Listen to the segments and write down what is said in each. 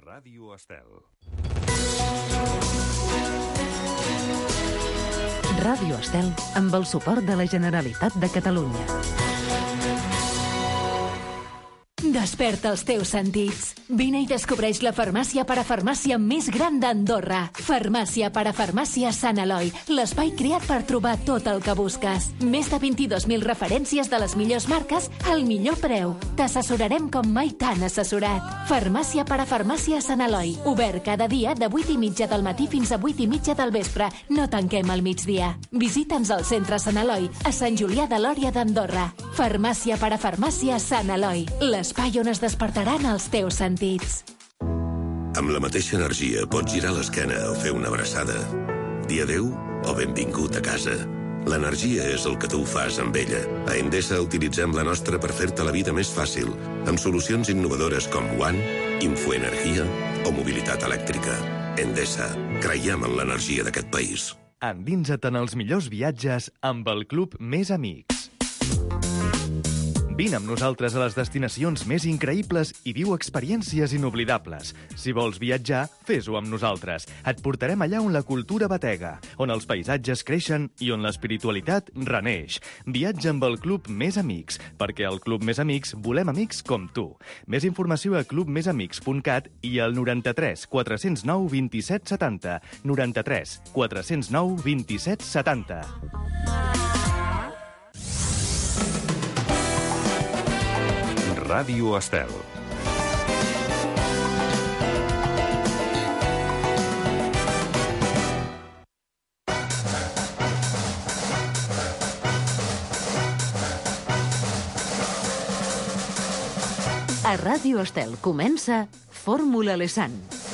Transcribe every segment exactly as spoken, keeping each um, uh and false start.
Ràdio Estel. Ràdio Estel, amb el suport de la Generalitat de Catalunya. Desperta els teus sentits. Vine i descobreix la farmàcia parafarmàcia més gran d'Andorra. Farmàcia parafarmàcia Sant Eloi, l'espai creat per trobar tot el que busques. Més de vint-i-dos mil referències de les millors marques al millor preu. T'assessorarem com mai t'han assessorat. Farmàcia parafarmàcia Sant Eloi, obert cada dia de vuit i mitja del matí fins a vuit i mitja del vespre. No tanquem al migdia. Visita'ns al centre Sant Eloi, a Sant Julià de Lòria d'Andorra. Farmàcia parafarmàcia Sant Eloi, l'espai on es despertaran els teus sentits. Amb la mateixa energia pots girar l'esquena o fer una abraçada. Dir adéu o benvingut a casa. L'energia és el que tu fas amb ella. A Endesa utilitzem la nostra per fer-te la vida més fàcil, amb solucions innovadores com One, Infoenergia o mobilitat elèctrica. Endesa, creiem en l'energia d'aquest país. Endinsa't en els millors viatges amb el Club Més Amics. Vine amb nosaltres a les destinacions més increïbles i viu experiències inoblidables. Si vols viatjar, fes-ho amb nosaltres. Et portarem allà on la cultura batega, on els paisatges creixen i on l'espiritualitat reneix. Viatja amb el Club Més Amics, perquè al Club Més Amics volem amics com tu. Més informació a club més amics punt cat i al noranta-tres quatre zero nou vint-i-set setanta. noranta-tres quatre zero nou vint-i-set setanta. Ràdio Estel. A Ràdio Estel comença Fórmula Lesan.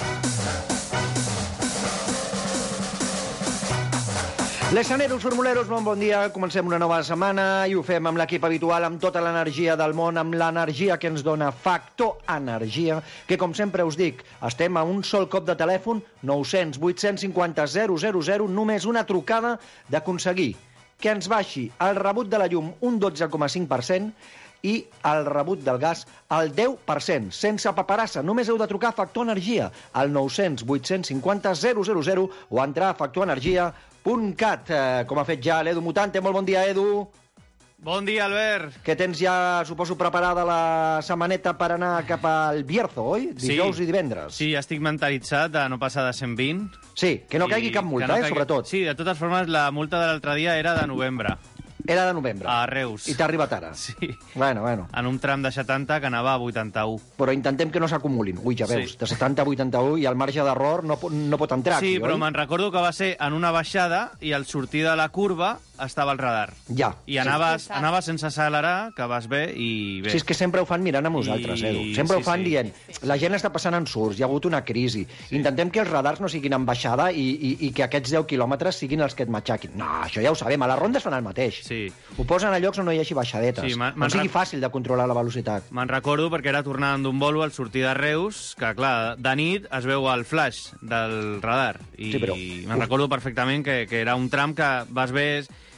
Lesaneros, formuleros, bon bon dia. Comencem una nova setmana i ho fem amb l'equip habitual, amb tota l'energia del món, amb l'energia que ens dona Factor Energia, que, com sempre us dic, estem a un sol cop de telèfon, nou zero zero, vuit cinc zero, zero zero zero, només una trucada d'aconseguir que ens baixi el rebut de la llum un dotze coma cinc per cent i el rebut del gas al deu per cent, sense paperassa. Només heu de trucar a Factor Energia al nou zero zero, vuit cinc zero, zero zero zero o entrar a factor energia punt cat, eh, com ha fet ja l'Edu Mutante. Molt bon dia, Edu. Bon dia, Albert. Que tens ja, suposo, preparada la setmaneta per anar cap al Bierzo, oi? Dijous sí. i divendres. Sí, ja estic mentalitzat de no passar de cent vint. Sí, que no caigui cap multa, no eh, caigui... sobretot. Sí, de totes formes, la multa de l'altre dia era de novembre. Era de novembre. A Reus. I t'ha arribat ara. Sí. Bueno, bueno. En un tram de setanta que anava a vuitanta-u. Però intentem que no s'acumulin. Ui, ja veus, sí. De setanta a vuitanta-u i el marge d'error no, no pot entrar sí, aquí, però oi? me'n recordo que va ser en una baixada i al sortir de la curva estava el radar. Ja. I anaves, sí. anaves sense accelerar, que vas bé i bé. Sí, és que sempre ho fan mirant amb nosaltres, I... Edu. Sempre sí, ho fan sí. dient, la gent està passant en surts, hi ha hagut una crisi. Sí. Intentem que els radars no siguin en baixada i, i, i que aquests deu quilòmetres siguin els que et matxaquin. No, això ja ho sabem, a les rondes fan el mateix. Sí. Ho posen a llocs on no hi hagi baixadetes. Sí, on sigui rec... fàcil de controlar la velocitat. Me'n recordo perquè era tornant d'un bolo al sortir de Reus, que clar, de nit es veu el flash del radar. I sí, però... me'n recordo perfectament que, que era un tram que vas bé...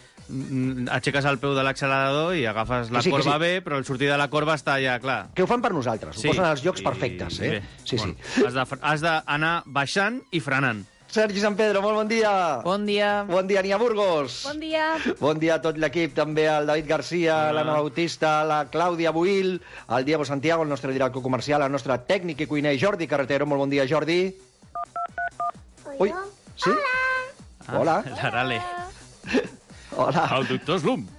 aixeques el peu de l'accelerador i agafes la sí, corba sí. bé, però al sortir de la corba està ja clar. Que ho fan per nosaltres, sí. ho posen als llocs perfectes. Eh? Sí, bueno, sí. Has d'anar baixant i frenant. Sergi San Pedro, molt bon dia. Bon dia. Bon dia, Nia Burgos. Bon dia. Bon dia a tot l'equip, també al David Garcia, ah. l'Anna Bautista, la Clàudia Buil, el Diego Santiago, el nostre director comercial, el nostre tècnic i cuiner Jordi Carretero. Molt bon dia, Jordi. Ui, sí? Hola. Hola. L'Arale. Hola. El doctor Slum.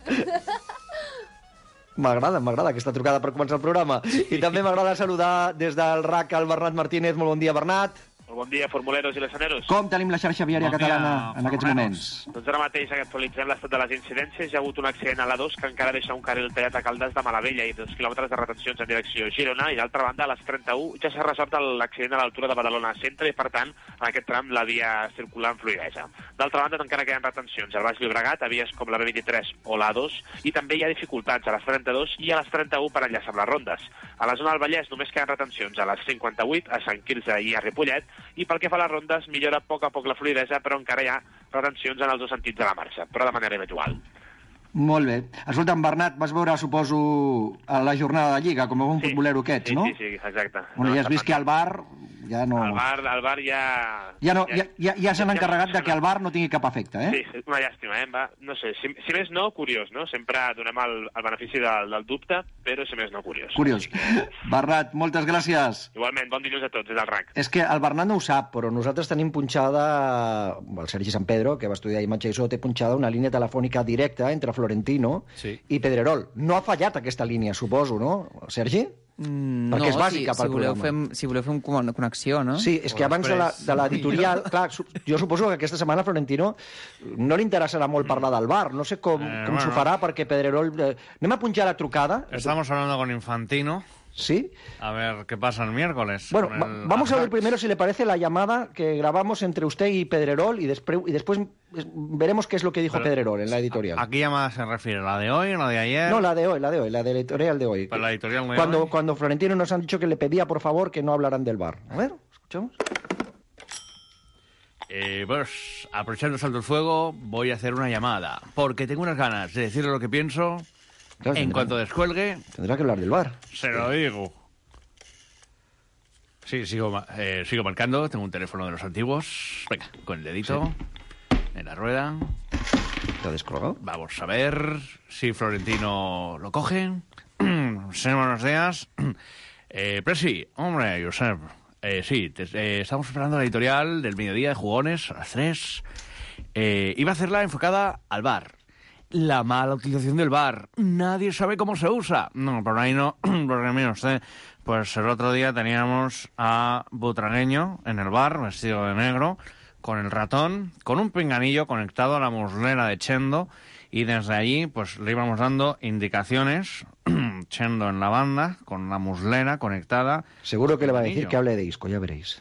M'agrada, m'agrada aquesta trucada per començar el programa. Sí. I també m'agrada saludar des del R A C el Bernat Martínez. Molt bon dia, Bernat. Molt bon dia, formuleros i lesaneros. Com tenim la xarxa viària bon catalana dia, en aquests moments? Doncs ara mateix actualitzem l'estat de les incidències. Hi ha hagut un accident a l'A dos que encara deixa un carril tallat a Caldes de Malavella i dos quilòmetres de retencions en direcció Girona. I d'altra banda, a les trenta-u ja s'ha resolt l'accident a l'altura de Badalona Centre i, per tant, en aquest tram la via circular en fluidesa. D'altra banda, encara queden retencions al Baix Llobregat, a vies com la B vint-i-tres o l'A dos, i també hi ha dificultats a les trenta-dos i a les trenta-u per enllaçar amb les rondes. A la zona del Vallès només queden retencions a les cinquanta-vuit, a Sant Quirze i a Ripollet, i pel que fa a les rondes millora a poc a poc la fluidesa, però encara hi ha retencions en els dos sentits de la marxa, però de manera habitual. Molt bé. Escolta'm, Bernat, vas veure, suposo, a la jornada de Lliga, com a un sí, futbolero aquests, sí, no? Sí, sí, exacte. Bueno, no, ja has vist que al bar ja no... El bar, el bar ja... Ja, no, ja, ja, ja s'han encarregat de que el bar no tingui cap efecte, eh? Sí, és una llàstima, eh? Va, no sé, si, si més no, curiós, no? Sempre donem el, el benefici del, del dubte, però si més no, curiós. Curiós. Bernat, moltes gràcies. Igualment, bon dilluns a tots, des del R A C. És que el Bernat no ho sap, però nosaltres tenim punxada... El Sergi San Pedro, que va estudiar imatge i so, té punxada una línia telefònica directa entre Florentino sí. i Pedrerol. No ha fallat aquesta línia, suposo, no, Sergi? Mm, Perquè no, és bàsica si, pel si voleu programa. Fem, si voleu fer una connexió, no? Sí, és que abans de la- de l'editorial... Clar, su- jo suposo que aquesta setmana a Florentino no li interessarà molt parlar del bar. No sé com, Eh, com s'ho bueno. farà, perquè Pedrerol... Eh, anem a punxar la trucada. Estamos hablando con Infantino. ¿Sí? A ver qué pasa el miércoles. Bueno, con va- el vamos a ver Ajax. primero, si le parece, la llamada que grabamos entre usted y Pedrerol y, despre- y después es- veremos qué es lo que dijo Pero, Pedrerol en la editorial. ¿A qué llamada se refiere? ¿La de hoy, la de ayer? No, la de hoy, la de hoy, la de la editorial de hoy. Pues la editorial de cuando, hoy. cuando Florentino nos han dicho que le pedía, por favor, que no hablaran del bar. A ver, escuchamos. Eh, pues, aprovechando el salto al fuego, voy a hacer una llamada. Porque tengo unas ganas de decirle lo que pienso. Claro, En tendrá- cuanto descuelgue, Tendrá que hablar del bar. se lo digo. Sí, sigo, ma- eh, sigo marcando. Tengo un teléfono de los antiguos. Venga, con el dedito en la rueda. ¿Te ha descolgado? Vamos a ver si Florentino lo coge. Sí, buenos días. Eh, Presi, hombre, Josep. Eh, sí, te- eh, estamos esperando la editorial del mediodía de jugones a las tres. Eh, iba a hacerla enfocada al bar. La mala utilización del bar. Nadie sabe cómo se usa. No, por ahí no. Porque mire usted, pues el otro día teníamos a Butragueño en el bar, vestido de negro, con el ratón, con un pinganillo conectado a la muslera de Chendo, y desde allí pues le íbamos dando indicaciones. Chendo en la banda, con la muslera conectada. Seguro que le va a decir Niño. que hable de disco, ya veréis.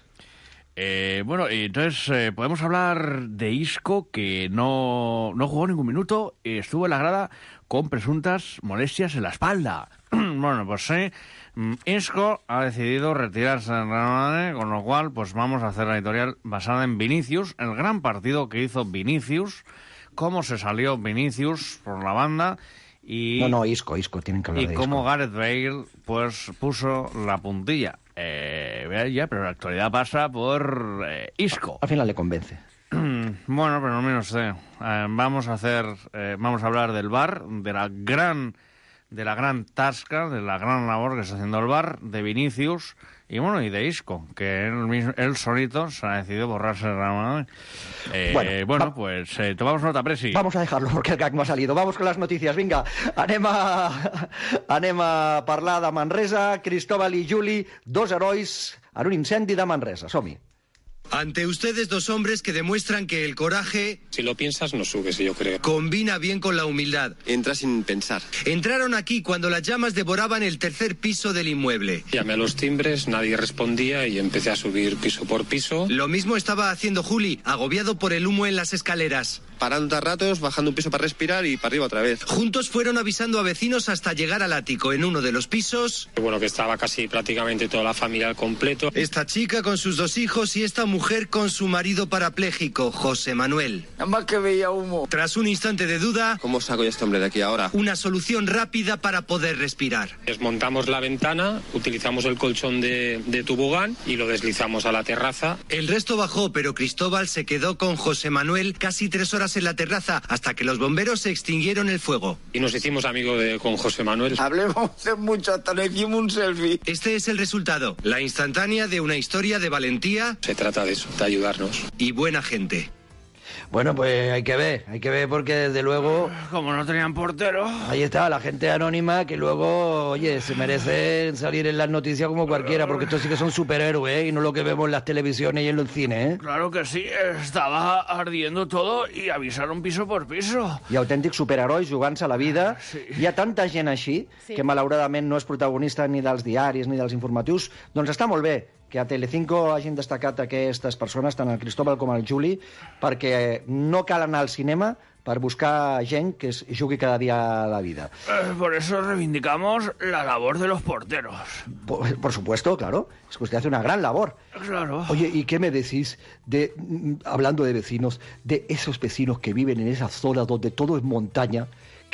Eh, bueno, y entonces eh, podemos hablar de Isco, que no, no jugó ningún minuto y estuvo en la grada con presuntas molestias en la espalda. Bueno, pues sí, mm, Isco ha decidido retirarse del Real Madrid, con lo cual pues vamos a hacer la editorial basada en Vinicius, el gran partido que hizo Vinicius, cómo se salió Vinicius por la banda y... No, no, Isco, Isco, tienen que hablar Y de cómo Isco. Gareth Bale pues puso la puntilla. Eh, vea ya, pero la actualidad pasa por eh, Isco. Al final le convence. Bueno, pero no sé. Eh, vamos a hacer, eh, vamos a hablar del bar, de la gran, de la gran tasca, de la gran labor que está haciendo el bar, de Vinicius y bueno, y de Isco, que él mismo, él solito se ha decidido borrarse de la mano. Eh, Bueno, bueno, va- pues eh, tomamos nota, Presi. Vamos a dejarlo porque el gag no ha salido. Vamos con las noticias. Vinga, anem a, anem a parlar de Manresa. Cristóbal i Juli, dos herois en un incendi de Manresa. Som-hi. Ante ustedes dos hombres que demuestran que el coraje Si lo piensas, no subes, yo creo. combina bien con la humildad. Entra sin pensar. Entraron aquí cuando las llamas devoraban el tercer piso del inmueble. Llamé a los timbres, nadie respondía y empecé a subir piso por piso. Lo mismo estaba haciendo Juli, agobiado por el humo en las escaleras. Parando a ratos, bajando un piso para respirar y para arriba otra vez. Juntos fueron avisando a vecinos hasta llegar al ático. En uno de los pisos, Bueno, que estaba casi prácticamente toda la familia al completo. esta chica con sus dos hijos y esta mujer con su marido parapléjico, José Manuel. Nada más que veía humo. Tras un instante de duda, ¿Cómo saco yo a este hombre de aquí ahora? una solución rápida para poder respirar. Desmontamos la ventana, utilizamos el colchón de, de tobogán y lo deslizamos a la terraza. El resto bajó, pero Cristóbal se quedó con José Manuel casi tres horas en la terraza hasta que los bomberos extinguieron el fuego. Y nos hicimos amigos de, con José Manuel. Hablemos de mucho, hasta le hicimos un selfie. Este es el resultado, la instantánea de una historia de valentía Se trata de eso, de ayudarnos. y buena gente. Bueno, pues hay que ver, hay que ver porque desde luego Como no tenían portero. ahí está la gente anónima que luego, oye, se merecen salir en las noticias como cualquiera, porque estos sí que son superhéroes, ¿eh? Y no lo que vemos en las televisiones y en los cines, ¿eh? Claro que sí, estaba ardiendo todo y avisaron piso por piso. Hi ha autèntics superherois jugant-se a la vida. Sí. Hi ha tanta gent així, Sí. que malauradament no és protagonista ni dels diaris ni dels informatius. Doncs està molt bé que a Telecinco hagin destacat aquestes persones, tant el Cristóbal com el Juli, perquè no cal anar al cinema per buscar gent que es jugui cada dia a la vida. Eh, por eso reivindicamos la labor de los porteros. Por, por supuesto, claro, es que usted hace una gran labor. Claro. Oye, ¿y qué me decís de, mm, hablando de vecinos, de esos vecinos que viven en esas zonas donde todo es montaña, que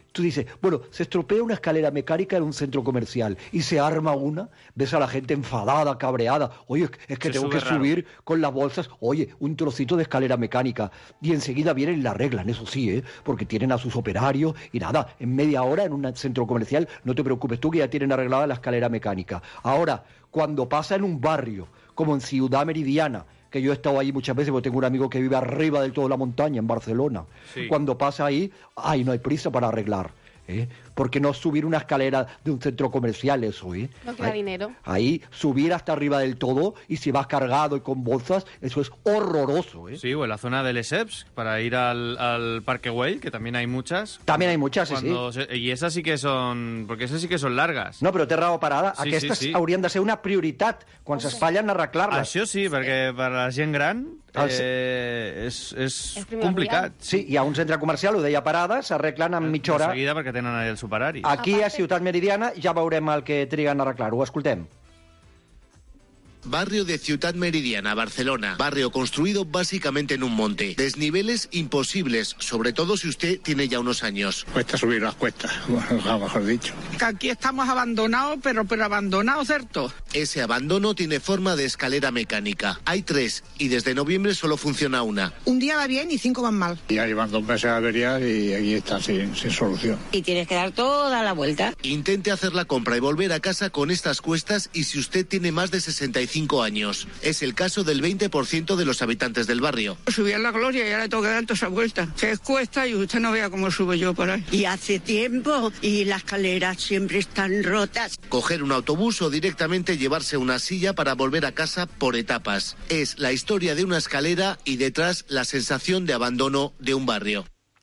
tú dices, bueno, se estropea una escalera mecánica en un centro comercial y se arma una, ves a la gente enfadada, cabreada, oye, es que Se tengo que sube raro. subir con las bolsas, oye, un trocito de escalera mecánica, y enseguida vienen y la arreglan, eso sí, ¿eh? Porque tienen a sus operarios y nada, en media hora en un centro comercial, no te preocupes tú que ya tienen arreglada la escalera mecánica. Ahora, cuando pasa en un barrio, como en Ciudad Meridiana, que yo he estado allí muchas veces porque tengo un amigo que vive arriba del todo de la montaña, en Barcelona. Sí. Cuando pasa ahí, ay, no hay prisa para arreglar. ¿eh? Porque no subir una escalera de un centro comercial eso, ¿eh? No queda ahí, dinero. Ahí, subir hasta arriba del todo, y si vas cargado y con bolsas, eso es horroroso, ¿eh? Sí, o en la zona de Lesseps, para ir al, al Parque Güell, que también hay muchas. También hay muchas, sí, Cuando sí. se- y esas sí que son... Porque esas sí que son largas. No, però té raó parada. Sí, Aquestes sí, sí. haurien de ser una prioritat quan s'espatllen a arreglar-les. Això sí, perquè per a la gent gran Ah, sí. eh, és, és És complicat. Sí, hi ha un centre comercial, ho deia parada, s'arreglen en mitja hora. De seguida perquè tenen allà els superaris. Aquí a Ciutat Meridiana ja veurem el que triguen a arreglar-ho. Escoltem. Barrio de Ciutat Meridiana, Barcelona. Barrio construido básicamente en un monte. Desniveles imposibles, sobre todo si usted tiene ya unos años. Cuesta subir las cuestas, mejor dicho. Que aquí estamos abandonados, pero, pero abandonados, ¿cierto? Ese abandono tiene forma de escalera mecánica. Hay tres y desde noviembre solo funciona una. Un día va bien y cinco van mal. Ya llevan dos meses a averiar y aquí está sin, sin solución. Y tienes que dar toda la vuelta. Intente hacer la compra y volver a casa con estas cuestas y si usted tiene más de sesenta y cinco años. Es el caso del veinte por ciento de los habitantes del barrio. Subí a la gloria y ahora tengo que dar toda esa vuelta. Que es cuesta y usted no vea cómo sube yo por ahí. Y hace tiempo y las escaleras siempre están rotas. Coger un autobús o directamente llevarse una silla para volver a casa por etapas. Es la historia de una escalera y detrás la sensación de abandono de un barrio.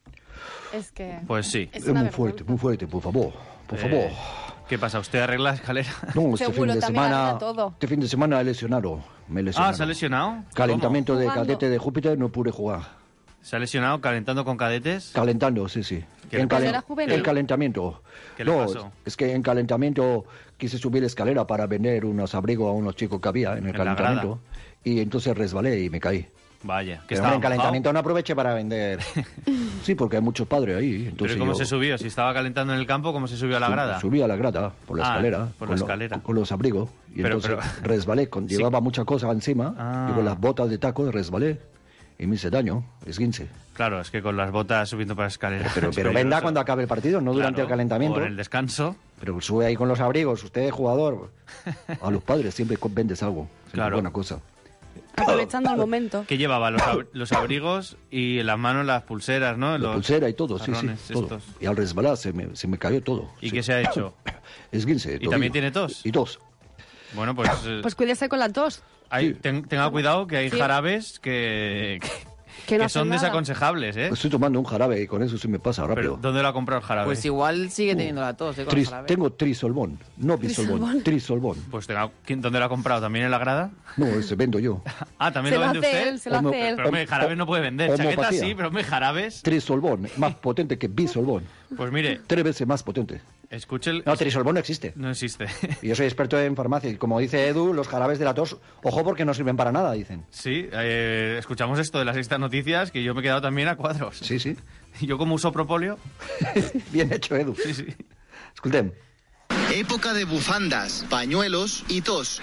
Es que... Pues sí. Es Es una muy fuerte, muy fuerte, por favor. Por Eh, favor. ¿Qué pasa? ¿Usted arregla la escalera? No, este Seguro, fin de también semana, arregla todo. este fin de semana he lesionado. Me he lesionado. Ah, ¿se ha lesionado? Calentamiento ¿Cómo? de ¿Jugando? cadete de Júpiter, no pude jugar. ¿Se ha lesionado calentando con cadetes? Calentando, sí, sí. ¿Qué le En, pasó? calen- ¿Era juvenil? en calentamiento. ¿Qué le no, pasó? es que en calentamiento quise subir escalera para vender unos abrigos a unos chicos que había en el En la calentamiento. Y entonces resbalé y me caí. Vaya, que Pero estaba en calentamiento no aproveché para vender. Sí, porque hay muchos padres ahí. ¿Pero Entonces ¿y cómo yo se subió? Si estaba calentando en el campo, ¿cómo se subió a la grada? Subí a la grada por la Ah, escalera. por con la lo- escalera. con los abrigos. Y Pero- entonces pero- resbalé. Con, Sí. Llevaba mucha cosa encima. Ah. Y con las botas de taco resbalé. Y me hice daño. Esguince. Claro, es que con las botas subiendo para la escalera. Pero, es pero peligroso. venda cuando acabe el partido, no durante Claro, el calentamiento. o en el descanso. Pero sube ahí con los abrigos, usted es jugador. A los padres siempre vendes algo. Es Claro. buena cosa. Aprovechando el momento. Que llevaba los, ab- los abrigos y en las manos las pulseras, ¿no? La Los pulsera y todo, sí, sí. jarrones Todo. estos. Y al resbalar se me, se me cayó todo. ¿Y sí. qué se ha hecho? Esguince. ¿Y tobillo. también tiene tos? Y tos. Bueno, pues, eh, Pues cuídese con la tos. hay- ten- tenga cuidado que hay Sí. jarabes que, que, Que no que hacen son nada. desaconsejables, ¿eh? Estoy tomando un jarabe y con eso se me pasa Pero, rápido. ¿dónde lo ha comprado el jarabe? Pues igual sigue teniendo la tos, ¿eh? Con Tris- jarabe. tengo trisolbón, no bisolbón. Trisolbón. Trisolbón. Pues tenga- ¿quién- ¿dónde lo ha comprado? ¿También en la grada? No, ese vendo yo. Ah, ¿también Se lo lo vende hace usted? él, se lo Homo- hace él. Pero hombre, jarabes no puede vender. Chaquetas Homopatía. sí, pero hombre, jarabes... Trisolbón, más potente que bisolbón. Pues mire, Tres veces más potente. escuche el... No, trisolbón no existe. No existe. Y yo soy experto en farmacia. Y como dice Edu, los jarabes de la tos, ojo porque no sirven para nada, dicen. Sí, eh, escuchamos esto de las sextas noticias, que yo me he quedado también a cuadros. Sí, sí. Yo como uso propóleo... Bien hecho, Edu. Sí, sí. Escoltem. Época de bufandas, pañuelos y tos.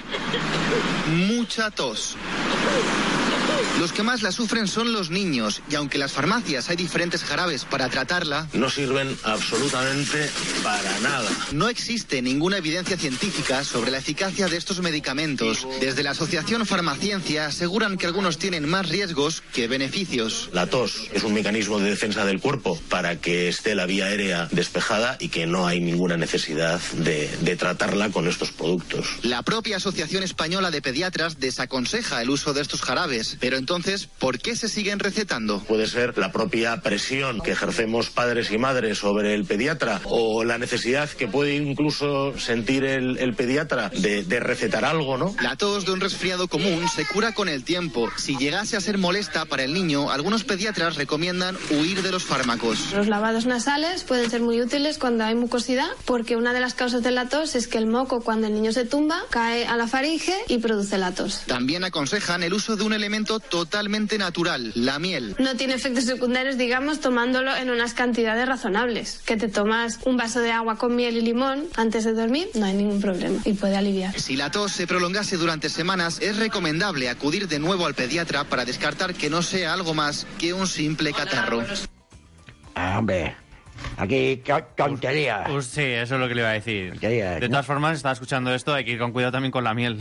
Mucha tos. Los que más la sufren son los niños, y aunque en las farmacias hay diferentes jarabes para tratarla, No sirven absolutamente para nada. no existe ninguna evidencia científica sobre la eficacia de estos medicamentos. Desde la Asociación Farmaciencia aseguran que algunos tienen más riesgos que beneficios. La tos es un mecanismo de defensa del cuerpo para que esté la vía aérea despejada y que no hay ninguna necesidad de, de tratarla con estos productos. La propia Asociación Española de Pediatras desaconseja el uso de estos jarabes, pero entonces, ¿por qué se siguen recetando? Puede ser la propia presión que ejercemos padres y madres sobre el pediatra o la necesidad que puede incluso sentir el, el pediatra de, de recetar algo, ¿no? La tos de un resfriado común se cura con el tiempo. Si llegase a ser molesta para el niño, algunos pediatras recomiendan huir de los fármacos. Los lavados nasales pueden ser muy útiles cuando hay mucosidad, porque una de las causas de la tos es que el moco, cuando el niño se tumba, cae a la faringe y produce la tos. También aconsejan el uso de un elemento producto totalmente natural, la miel. No tiene efectos secundarios, digamos, tomándolo en unas cantidades razonables. Que te tomas un vaso de agua con miel y limón antes de dormir, no hay ningún problema y puede aliviar. Si la tos se prolongase durante semanas, es recomendable acudir de nuevo al pediatra para descartar que no sea algo más que un simple catarro. Ah, hombre, aquí tontería. Pues sí, eso es lo que le iba a decir. De todas formas, estaba escuchando esto, hay que ir con cuidado también con la miel.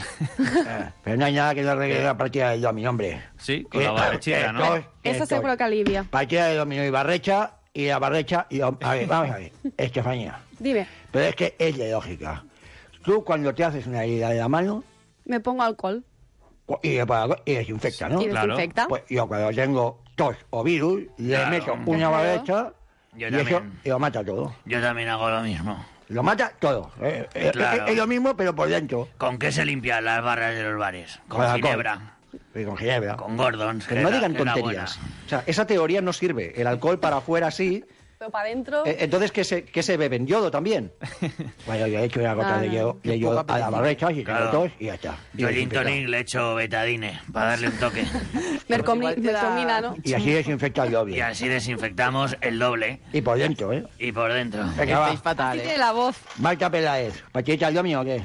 Pero no hay nada que no arregle la partida del dominó, hombre. Sí, con la barrechita, ¿no? Eso seguro que alivia. Partida de dominó y barrecha, y la barrecha y... A ver, vamos a ver, Estefanía. Dime. Pero es que es de lógica. Tú cuando te haces una herida de la mano... Me pongo alcohol. Y, y desinfecta, ¿no? Y desinfecta. Pues yo cuando tengo tos o virus, le Claro. meto una barrecha Yo y también. eso y lo mata todo. Yo también hago lo mismo. Lo mata todo. Eh, eh, Claro. es, es lo mismo, pero por dentro. ¿Con qué se limpian las barras de los bares? Con Con alcohol. ginebra. Y con ginebra. Con Gordons. Que que no es la- digan que es la tonterías. buena. O sea, esa teoría no sirve. El alcohol para afuera sí. Pero para adentro... Eh, Entonces, ¿qué se, qué se beben? ¿Yodo también? Bueno, yo he hecho una gota Ah, de no. yodo, de yodo a la barrecha y tengo Claro. tos y ya está. Yo el Desinfectado. Intonic le echo betadine para darle un toque. Mercomi- Mercomina, ¿no? Y así desinfecta el doble. Y así desinfectamos el doble. Y por dentro, ¿eh? Y por dentro. Venga, va. fatal, Tiene ¿eh? la voz. Marta Peláez, ¿partidita al dominó o qué?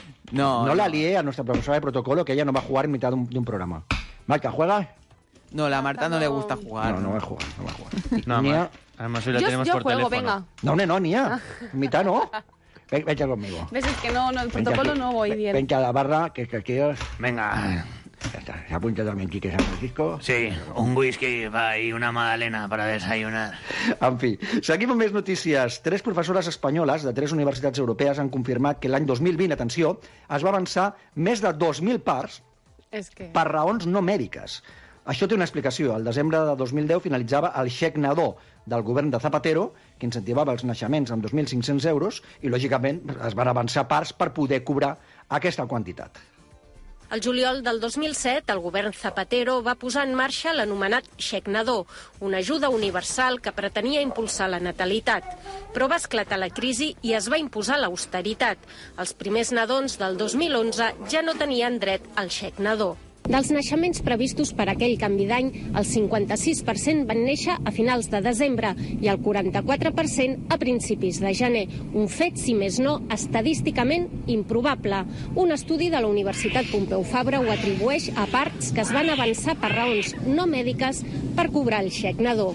No, No la lié a nuestra profesora de protocolo que ella no va a jugar en mitad de un, de un programa. Marta, ¿juegas? No, la Marta no le gusta jugar. No, no va a jugar, no va a jugar. No, Nia- ma- además hoy la Yo, tenemos yo por juego, teléfono. venga. No, no, no, Nia. En mitad no. Ven- Vente conmigo. ¿Ves? Es que no, no el Vente protocolo aquí. no voy Ven- bien. Vente a la barra, que, que aquí os... Venga. Ya está, se apunta también Quique San Francisco. Sí, un whisky va y una magdalena para desayunar. En fi, seguim amb més notícies. Tres professores espanyoles de tres universitats europees han confirmat que l'any dos mil vint, atenció, es va avançar més de dos mil parts És que... per raons no mèdiques. Això té una explicació. Al desembre de dos mil deu finalitzava el xec nadó del govern de Zapatero, que incentivava els naixements amb dos mil cinc-cents euros, i, lògicament, es van avançar parts per poder cobrar aquesta quantitat. El juliol del dos mil set, el govern Zapatero va posar en marxa l'anomenat xec nadó, una ajuda universal que pretenia impulsar la natalitat. Però va esclatar la crisi i es va imposar l'austeritat. Els primers nadons del dos mil onze ja no tenien dret al xec nadó. Dels naixements previstos per aquell canvi d'any, el cinquanta-sis per cent van néixer a finals de desembre i el quaranta-quatre per cent a principis de gener. Un fet, si més no, estadísticament improbable. Un estudi de la Universitat Pompeu Fabra ho atribueix a parts que es van avançar per raons no mèdiques per cobrar el xec nadó.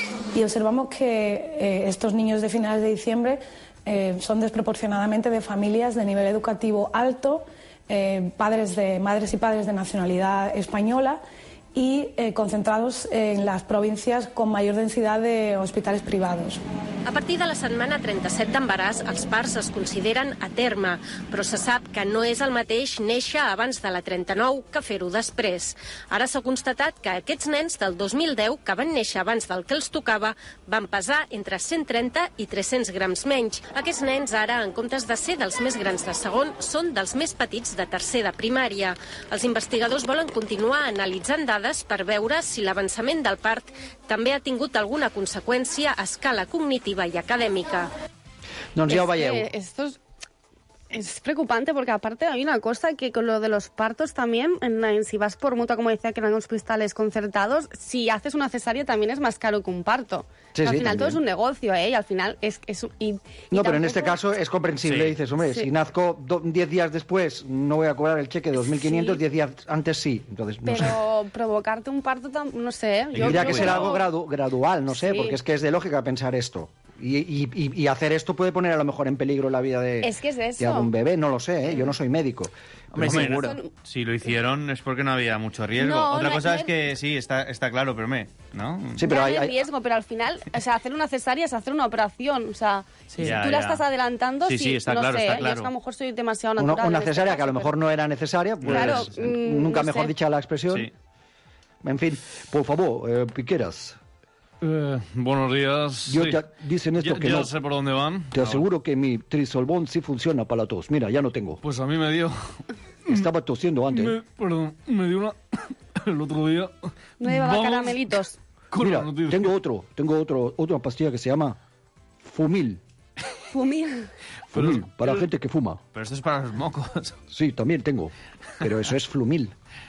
Y observamos que eh, estos niños de finales de diciembre eh, son desproporcionadamente de familias de nivel educativo alto, Eh, padres de madres y padres de nacionalidad española y eh, concentrados en las provincias con mayor densidad de hospitales privados. A partir de la setmana trenta-set d'embaràs, els parts es consideren a terme, però se sap que no és el mateix néixer abans de la trenta-nou que fer-ho després. Ara s'ha constatat que aquests nens del dos mil deu, que van néixer abans del que els tocava, van pesar entre cent trenta i tres-cents grams menys. Aquests nens ara, en comptes de ser dels més grans de segon, són dels més petits de tercer de primària. Els investigadors volen continuar analitzant dades per veure si l'avançament del part també ha tingut alguna conseqüència a escala cognitiva y académica. Doncs ja ho Es veieu. que esto es, es preocupante porque aparte hay una cosa que con lo de los partos también, en, en, si vas por mutua, como decía, que eran hospitales concertados, si haces una cesárea también es más caro que un parto. Sí, al sí, final también. todo es un negocio, ¿eh? Y al final es... es y, y No, pero en tampoco- este caso es comprensible. Sí. Dices, hombre, Sí. si nazco do- diez días después, no voy a cobrar el cheque de dos mil quinientos, Sí. diez días antes sí. Entonces, no sé. Pero provocarte un parto, tam- no sé. ¿eh? Yo diría que creo será no. algo gradu- gradual, no sé, Sí. porque es que es de lógica pensar esto. Y, y- y- y hacer esto puede poner a lo mejor en peligro la vida de, Es que es de eso. algún bebé, no lo sé, ¿eh? Yo no soy médico. Hombre, Pero, seguro. Son- Si lo hicieron es porque no había mucho riesgo. No, Otra no- cosa no es es- que sí, está, está claro, pero me, ¿no? Sí, pero Ya hay, no hay hay- riesgo, pero al final, o sea, hacer una cesárea es hacer una operación, o sea, Sí. si Ya, tú la ya. estás adelantando, Sí, sí, sí, está no claro, sé, está yo claro. es que a lo mejor soy demasiado una, natural. una en este cesárea que a caso, lo mejor pero- no era necesaria, pues Claro, mm, nunca no mejor sé. dicha la expresión. Sí. En fin, por favor, eh, Piqueras, Eh, buenos días. yo Sí. te- dicen esto Ya, que ya no. sé por dónde van. Te aseguro que mi trisolbón sí funciona para la tos. Mira, ya no tengo. Pues a mí me dio. Estaba tosiendo antes. Me, perdón, me dio una. El otro día. No llevaba Vamos caramelitos. con Mira, la noticia. tengo otro, tengo otro, otra pastilla que se llama Fumil. Fumir. Fumil, Pero- para pero- gente que fuma. Pero esto es para los mocos. Sí, también tengo. Pero eso es Flumil.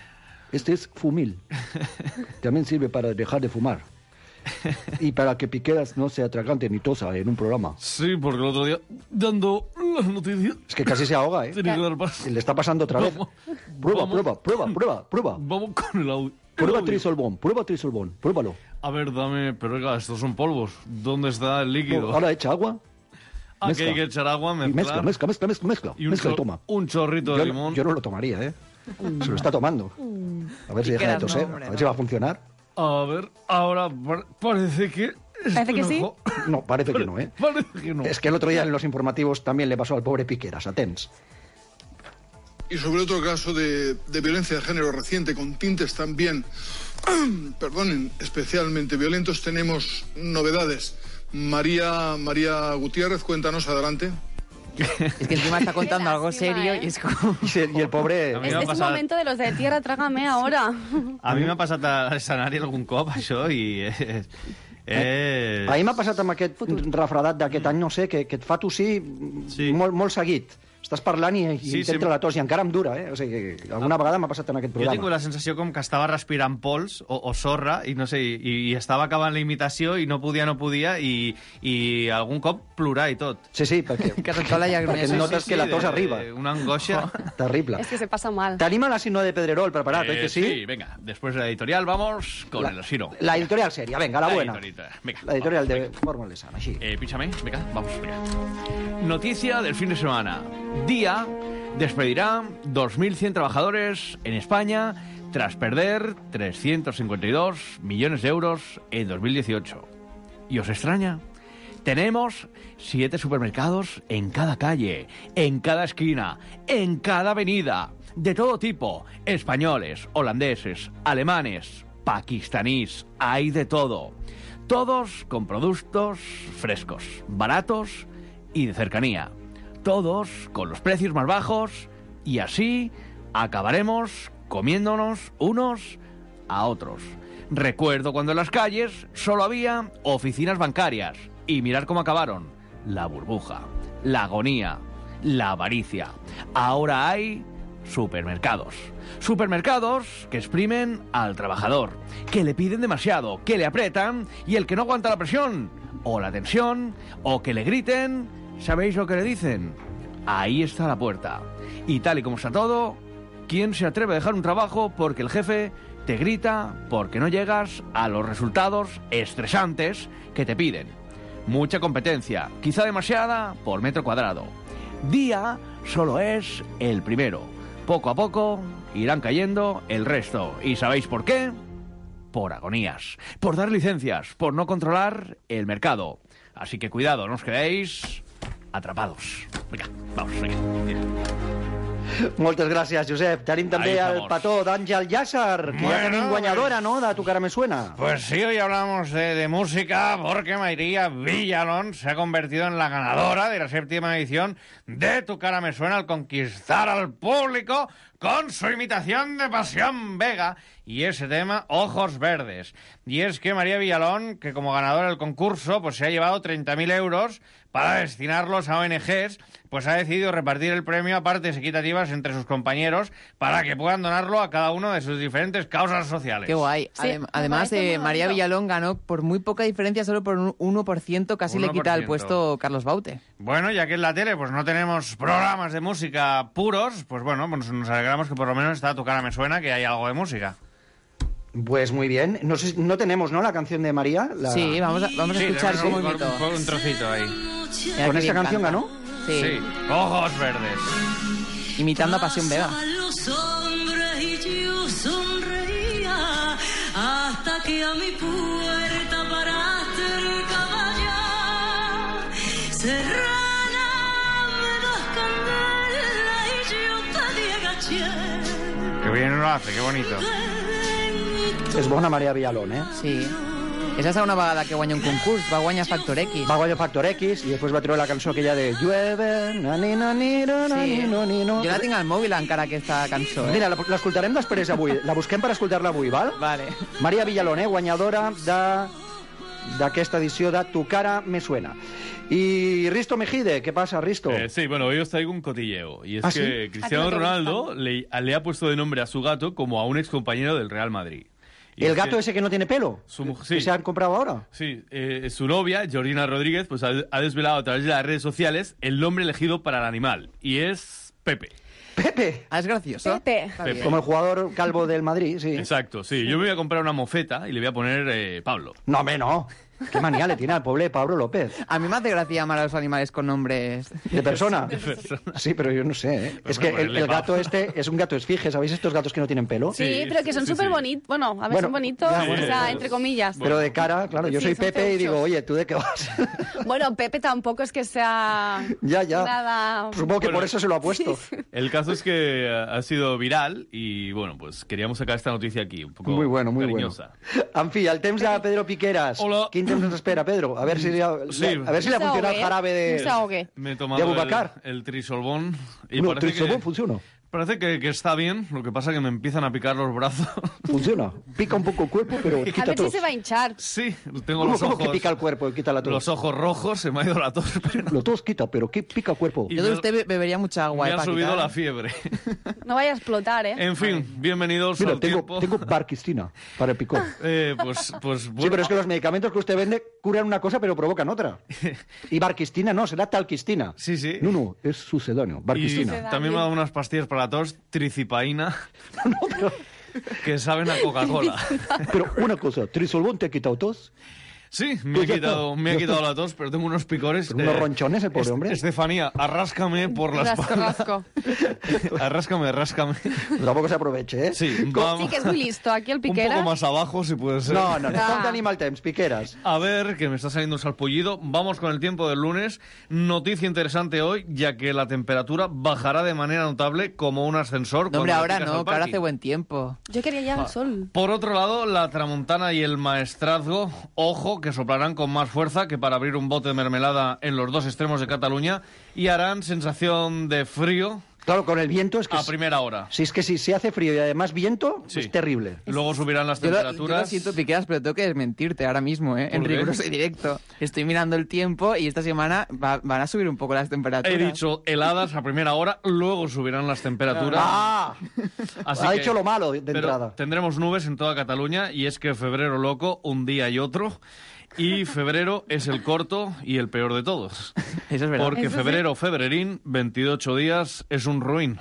Este es Fumil. También sirve para dejar de fumar. Y para que Piqueras no se atragante ni tosa en un programa. Sí, porque el otro día, dando las noticias... Es que casi se ahoga, ¿eh? Tiene que dar paso. Le está pasando otra vez. Vamos, Prueba, vamos. prueba, prueba, prueba, prueba. Vamos con el audio. Prueba trisolbón, prueba trisolbón, pruébalo. A ver, dame... Pero oiga, estos son polvos. ¿Dónde está el líquido? Ahora echa agua. Ah, mezcla. que hay que echar agua, Y mezclar. mezcla, mezcla, mezcla, mezcla, mezcla. Y un, mezcla y chor- toma. un chorrito Yo, de limón. yo no lo tomaría, ¿eh? Se lo está tomando. A ver si deja de Piqueras, toser, no, hombre, a ver si va a funcionar. A ver, ahora par- parece que... Parece que sí. mejor. No, parece que no, ¿eh? Parece que no. Es que el otro día en los informativos también le pasó al pobre Piqueras, atents. Y sobre otro caso de, de violencia de género reciente con tintes también, perdonen, especialmente violentos, tenemos novedades. María, María Gutiérrez, cuéntanos, adelante. Es que encima está contando algo serio y es como... Y el pobre... A mi Es, m'ha es un passat, momento de los de tierra, trágame ahora. a mi m'ha passat a l'escenari algun cop, això, i... És, és... A mi m'ha passat amb aquest refredat d'aquest any, no sé, que, que et fa tossir Sí. molt, molt seguit. Estàs parlant i, i Sí, t'entra sí. la tos, i encara em dura, eh? O sigui, que alguna vegada m'ha passat en aquest Jo tinc programa. la sensació com que estava respirant pols o, o sorra i no sé, i, i estava acabant la imitació i no podia, no podia i, i algun cop plorar i tot. Sí, sí, perquè, Que se't fa la llagrimeta. perquè notes que la tos de- arriba. Una angoixa. Terrible. Es que se pasa mal. Tenim a la Sino de Pedrerol preparat, Eh, oi que sí? Sí, venga, después de la editorial vamos con La- el Sino. La editorial seria, venga, la buena. editorial, venga, La editorial vamos, de Fórmula Sana, així. Eh, píchame, venga, vamos, venga. Noticia del fin de semana. Día despedirá dos mil cien trabajadores en España tras perder trescientos cincuenta y dos millones de euros en dos mil dieciocho. ¿Y os extraña? Tenemos siete supermercados en cada calle, en cada esquina, en cada avenida, de todo tipo, españoles, holandeses, alemanes, pakistaníes, hay de todo. Todos con productos frescos, baratos y de cercanía. Todos con los precios más bajos y así acabaremos comiéndonos unos a otros. Recuerdo cuando en las calles solo había oficinas bancarias y mirar cómo acabaron. La burbuja, la agonía, la avaricia. Ahora hay supermercados. Supermercados que exprimen al trabajador, que le piden demasiado, que le aprietan y el que no aguanta la presión o la tensión o que le griten, ¿sabéis lo que le dicen? Ahí está la puerta. Y tal y como está todo, ¿quién se atreve a dejar un trabajo porque el jefe te grita porque no llegas a los resultados estresantes que te piden? Mucha competencia, quizá demasiada por metro cuadrado. Día solo es el primero. Poco a poco irán cayendo el resto. ¿Y sabéis por qué? Por agonías, por dar licencias, por no controlar el mercado. Así que cuidado, no os quedéis atrapados. Venga, vamos, venga. Moltes gràcies, Josep. Tenim també Ahí el estamos. petó d'Àngel Llàcer, que ja Bueno, tenim guanyadora, no?, de Tu cara me suena. Pues sí, hoy hablamos de, de música porque María Villalón se ha convertido en la ganadora de la séptima edición de Tu cara me suena al conquistar al público con su imitación de Pasión Vega y ese tema Ojos Verdes. Y es que María Villalón, que como ganadora del concurso, pues se ha llevado treinta mil euros para destinarlos a O N Ges, pues ha decidido repartir el premio a partes equitativas entre sus compañeros para que puedan donarlo a cada uno de sus diferentes causas sociales. Qué guay. Sí, Adem- me Además, parece eh, muy María bonito. Villalón ganó por muy poca diferencia, solo por un uno por ciento, casi le quita el uno por ciento. puesto Carlos Baute. Bueno, ya que en la tele pues no tenemos programas de música puros, pues bueno, pues nos alegramos que por lo menos está Tu cara me suena, que hay algo de música. Pues muy bien. No, sé, no tenemos, ¿no?, la canción de María. La... Sí, vamos a, vamos a Sí, escuchar tenemos cómo un, imitó. un, un trocito ahí. Mira ¿Con qué esta bien canción canta. ganó? Sí, Sí, Ojos Verdes. imitando a Pasión Vega. Los hombres y yo sonreía hasta que a mi puerta paraste el caballar. Serrana me das candela y yo te di agaché. Qué bien lo hace, qué bonito. És bona Maria Villalón, eh? Sí. És la segona vegada que guanya un concurs. Va guanyar Factor X. Va guanyar Factor X i després va treure la cançó aquella de Llueve, na ni na ni na na Sí. ni no ni no. Jo la tinc al mòbil encara, aquesta cançó. Eh? Mira, la- l'escoltarem després avui. La busquem per escoltar-la avui, val? Vale. Maria Villalón, eh, guanyadora de d'aquesta edició de Tu cara me suena. Y Risto Mejide, ¿qué pasa, Risto? Eh, sí, bueno, hoy os traigo un cotilleo. Y es ¿Ah, que sí? Cristiano ¿A ti no te Ronaldo le, le ha puesto de nombre a su gato como a un excompañero del Real Madrid. Y ¿El es gato que ese que no tiene pelo? su mu- ¿Que sí. se han comprado ahora? Sí, eh, su novia, Georgina Rodríguez, pues ha, ha desvelado a través de las redes sociales el nombre elegido para el animal. Y es Pepe. Pepe. Ah, es gracioso. Pepe. Pepe. Como el jugador calvo del Madrid, sí. Exacto, sí. Yo me voy a comprar una mofeta y le voy a poner eh, Pablo. No, hombre, no. Qué manía le tiene al pobre Pablo López. A mí me hace gracia llamar a los animales con nombres... ¿De persona? De persona. Sí, pero yo no sé, ¿eh? Pero Es que bueno, el, ponle el gato Pablo. este es un gato esfinge, ¿sabéis estos gatos que no tienen pelo? Sí, pero que son sí, súper sí. bonitos. Bueno, a ver, Bueno, son bonitos, ya, o bueno, sea, pues- entre comillas. Pero de cara, claro, yo Sí, soy son Pepe y feuchos. digo, oye, ¿tú de qué vas? Bueno, Pepe tampoco es que sea Ya, ya. nada... Supongo que Bueno, por eso se lo ha puesto. El caso es que eh, ha sido viral y, bueno, pues queríamos sacar esta noticia aquí, un poco Muy bueno, muy cariñosa. bueno. En fi, el temps de Pedro Piqueras. Hola. Quin temps ens espera, Pedro? A ver si, li ha, Sí. a ver si le ha No se funcionado el ahogue, jarabe de... no se ahogue. Me he ¿De tomado el, Abubakar? el trisolbón y No, parece, Trisobón que, funciona. parece que, que está bien, lo que pasa es que me empiezan a picar los brazos. Funciona. Pica un poco el cuerpo, pero A quita ver si tos. se va a hinchar. Sí, tengo ¿Cómo, los cómo ojos, que pica el cuerpo y quita la tos? los ojos rojos, se me ha ido la tos, pero Lo tos quita, pero ¿qué pica el cuerpo? Y Yo me- de usted be- bebería mucha agua. me eh, ha para subido quitar. la fiebre. No vaya a explotar, ¿eh? En fin, bienvenidos Mira, al tengo, tiempo. tengo barquistina para el picor. Eh, pues, pues Sí, bueno, pero es que los medicamentos que usted vende curan una cosa pero provocan otra. Y barquistina no, será talquistina. Sí, sí. No, no, es sucedáneo. y Barquistina. también me ha dado unas pastillas para la tos, tricipaína, que saben a Coca-Cola. Pero una cosa, ¿Trisolbón te ha quitado tos? Sí, me, Pues ha ya quitado, está, me ha ya quitado está. la tos, pero tengo unos picores. Unos ronchones, el pobre Es- hombre. Estefanía, arráscame por la Rasco, espalda. rasco. Arráscame, rascame. Tampoco se aproveche, ¿eh? Sí, vamos. Sí que es muy listo. Aquí el Un Piqueras... poco más abajo, si puede ser. No, no, no. Ah. Com tenim el temps, Piqueras? A ver, que me está saliendo un salpullido. Vamos con el tiempo del lunes. Noticia interesante hoy, ya que la temperatura bajará de manera notable como un ascensor. No, hombre, cuando te ahora acercas no, al que ahora parking. hace buen tiempo. Yo quería ya el sol. Por otro lado, la tramontana y el maestrazgo, ojo, que soplarán con más fuerza que para abrir un bote de mermelada en los dos extremos de Cataluña y harán sensación de frío Claro, con el viento es que... a es- primera hora. Si es que si se hace frío y además viento, Sí. es terrible. Luego subirán las Yo lo, yo temperaturas. lo siento, Piqueras, pero tengo que desmentirte ahora mismo, ¿eh? En ¿Por qué? riguroso y directo. Estoy mirando el tiempo y esta semana va- van a subir un poco las temperaturas. He dicho heladas a primera hora, luego subirán las temperaturas. ¡Ah! Así ha que- hecho lo malo de pero entrada. tendremos nubes en toda Cataluña y es que febrero loco, un día y otro. Y febrero es el corto y el peor de todos. Eso es verdad. Porque Eso sí. febrero, febrerín, veintiocho días, es un ruin.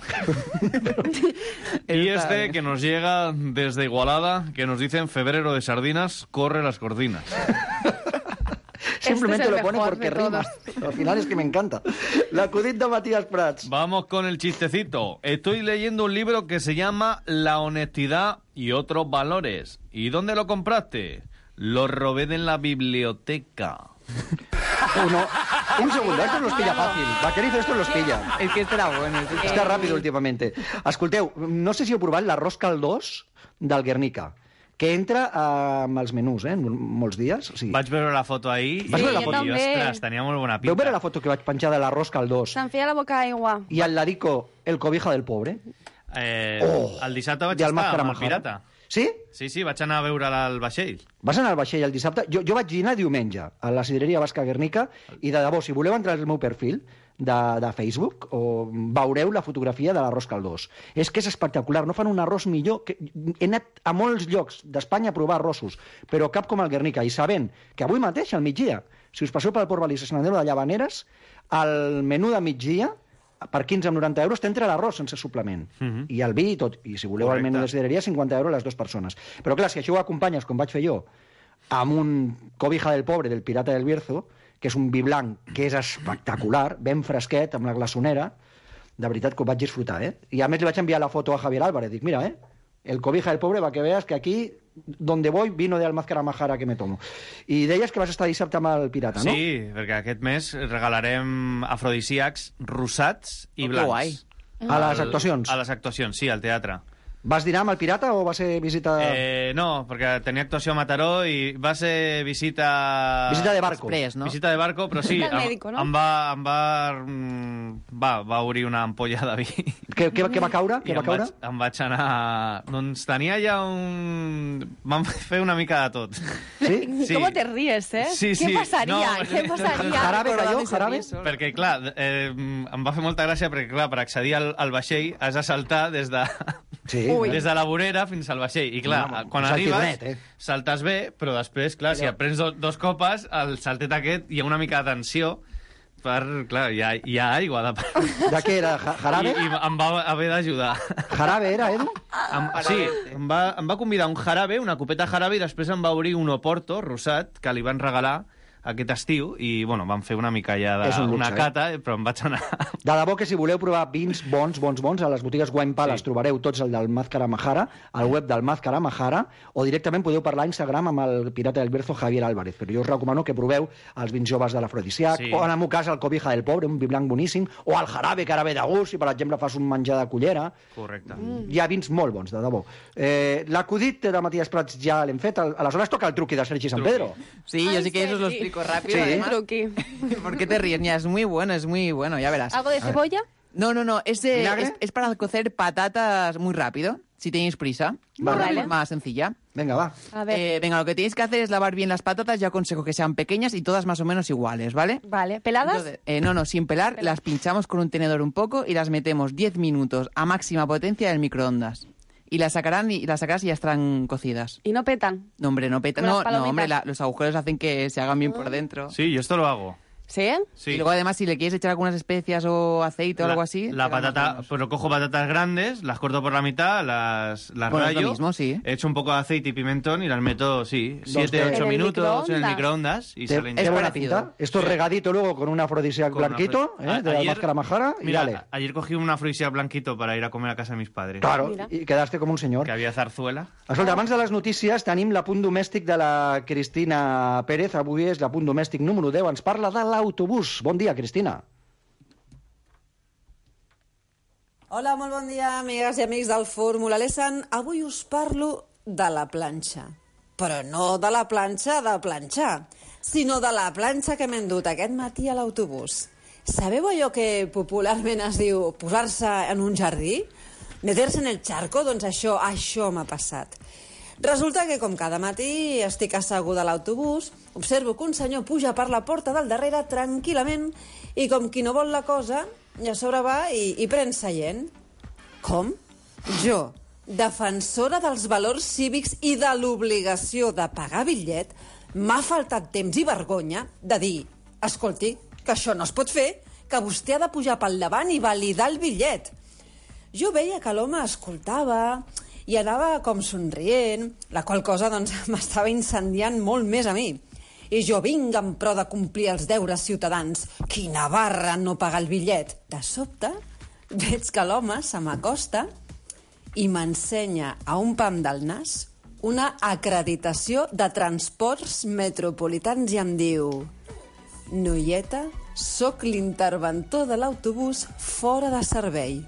Y Está este bien. que nos llega desde Igualada, que nos dicen febrero de sardinas, corre las cortinas. Simplemente Este es lo el pone mejor porque de rima. Al final es que me encanta. L'acudit de Matías Prats. Vamos con el chistecito. Estoy leyendo un libro que se llama La honestidad y otros valores. ¿Y dónde lo compraste? Lo robé de la biblioteca. Uno. Un segundo, esto los pilla fàcil. Vaquerizo, esto los pilla. Es que este era bueno. Este Està ràpid últimamente. Escolteu, no sé si heu provat l'arròs caldós del Guernica, que entra eh, amb els menús, eh, molts dies. O sigui, Vaig veure la foto ahí Vas veure la i, foto? i, també. ostres, tenia molt bona veu pinta. veure la foto que vaig penjar de l'arròs caldós Se'm feia la boca aigua. i al ladico el cobija del pobre? Eh, Oh! el dissabte vaig I el estar Màscara amb el Majara. pirata. Sí? Sí, sí, vaig anar a veure al vaixell. Vas anar al vaixell el dissabte? Jo, jo vaig dinar diumenge a la sidreria Basca Guernica i de debò, si voleu entrar al meu perfil de, de Facebook, o veureu la fotografia de l'arròs caldós. És que és espectacular, no fan un arròs millor. Que... He anat a molts llocs d'Espanya a provar arrossos, però cap com el Guernica. I sabent que avui mateix, al migdia, si us passeu pel Port Valís a Sant Andreu de Llavaneres, el menú de migdia, per quinze amb noranta euros, t'entra l'arròs sense suplement. Mhm. I el vi i tot. I si voleu Correcte. el menú de sidreria, cinquanta euros les dues persones. Però clar, si això ho acompanyes, com vaig fer jo, amb un cobija del pobre del Pirata del Bierzo, que és un vi blanc que és espectacular, ben fresquet, amb la glaçonera, de veritat que ho vaig disfrutar, eh? I a més li vaig enviar la foto a Javier Álvarez. Dic, mira, eh? El cobija del pobre, va que veas que aquí, donde voy, vino de Almazcara Majara que me tomo. I deies que vas estar dissabte amb el Pirata, no? Sí, perquè aquest mes regalarem afrodisíacs rosats i Oh, que blancs. guai. A les actuacions. A les actuacions, sí, al teatre. Vas dinar amb el pirata o va ser visita... Eh, no, perquè tenia actuació a Mataró i va ser visita... Visita de barco. Express, no? Visita de barco, però sí, Del em, médico, no? em va... Em va, mm, va, va obrir una ampolla de vi. Què, què, què va caure? I Què va em, caure? vaig, em vaig anar... Doncs tenia ja un... Vam fer una mica de tot. Sí? Sí. ¿Cómo te ríes, eh? Sí, sí. ¿Qué pasaría? No, ¿Qué pasaría? Jarabe cayó, jarabe? Perquè, clar, eh, em va fer molta gràcia perquè, clar, per accedir al, al vaixell has de saltar des de, Sí. des de la vorera fins al vaixell. I, clar, No, quan un arribes, saltirnet, eh? saltes bé, però després, clar, si et prens do, dos copes, el saltet aquest hi ha una mica de tensió per, clar, hi ha, hi ha aigua de part. De què era? Ja- Jarabe? I, i em va haver d'ajudar. Jarabe era, Edu? Em, sí, em va, em va convidar un jarabe, una copeta jarabe, i després em va obrir un Oporto rosat que li van regalar aquest estiu i, bueno, vam fer una mica ja de, És un luxe, una eh? cata, però em vaig anar... De debò que si voleu provar vins bons, bons, bons, a les botigues Wine Palace Sí. trobareu tots el del Mázcara Majara, al web del Mázcara Majara, o directament podeu parlar a Instagram amb el pirata del Berzo Javier Álvarez. Però jo us recomano que proveu els vins joves de l'Afrodisiac, Sí. o en el meu cas el Cobija del Pobre, un vi blanc boníssim, o el Jarabe, que ara ve de gust, si per exemple fas un menjar de cullera. Correcte. Mm. Hi ha vins molt bons, de debò. Eh, L'acudit de Matías Prats ja l'hem fet, al- aleshores toca el truqui de Sergi San Pedro. Sí, yo sí que eso os lo explico rápido. Sí. además. Truqui. ¿Por qué te ríes? Mira, es muy bueno, es muy bueno, ya verás. ¿Algo de cebolla? No, no, no, es, de- ¿Vinagre? es, es para cocer patatas muy rápido, si tenéis prisa. Vale. De forma sencilla. Venga, va. A ver. Eh, venga, lo que tenéis que hacer es lavar bien las patatas. Yo aconsejo que sean pequeñas y todas más o menos iguales, ¿vale? Vale. ¿Peladas? Entonces, eh, no, no, sin pelar, las pinchamos con un tenedor un poco y las metemos diez minutos a máxima potencia en el microondas. Y las sacarán y las sacarás y ya estarán cocidas. ¿Y no petan? No, hombre, no peta. Con las No, no, palomitas. hombre, la- los agujeros hacen que se hagan bien por dentro. Sí, yo esto lo hago. ¿Sí? Sí. Y luego además si le quieres echar algunas especias o aceite o La- algo así... La quedan más patata, buenos. pues lo cojo patatas grandes, las corto por la mitad, las, las Bueno, es lo rayo, mismo, sí. echo un poco de aceite y pimentón y las meto, sí, Dos siete, de- ocho ¿En el minutos en el microondas? microondas y Qué, salen qué ya. buena parecido. pinta. Esto regadito luego con un afrodisíac Con una blanquito, fre- ¿eh? A- de la ayer- Máscara Majara, y Mira, dale. a- ayer cogí un afrodisíac blanquito para ir a comer a casa de mis padres. Claro, Mira. i quedaste com un senyor. Que había zarzuela. Escolta, abans de les notícies tenim l'apunt domèstic de la Cristina Pérez. Avui és l'apunt domèstic número deu. Ens parla de l'autobús. Bon dia, Cristina. Hola, molt bon dia, amigues i amics del Fórmula Lesson. Avui us parlo de la planxa. Però no de la planxa de planxar, sinó de la planxa que m'he endut aquest matí a l'autobús. Sabeu allò que popularment es diu posar-se en un jardí? Meter-se en el charco? Doncs això, això m'ha passat. Resulta que, com cada matí estic asseguda a l'autobús, observo que un senyor puja per la porta del darrere tranquil·lament i, com qui no vol la cosa, i a sobre va i, i pren seient. Com? Jo, defensora dels valors cívics i de l'obligació de pagar bitllet, m'ha faltat temps i vergonya de dir, escolti, que això no es pot fer, que vostè ha de pujar pel davant i validar el bitllet. Jo veia que l'home escoltava i anava com somrient, la qual cosa doncs m'estava incendiant molt més a mi. I jo vinc en pro de complir els deures ciutadans. Quina barra no pagar el bitllet. De sobte, veig que l'home se m'acosta i m'ensenya a un pam del nas una acreditació de transports metropolitans i em diu: noieta, sóc l'interventor de l'autobús fora de servei.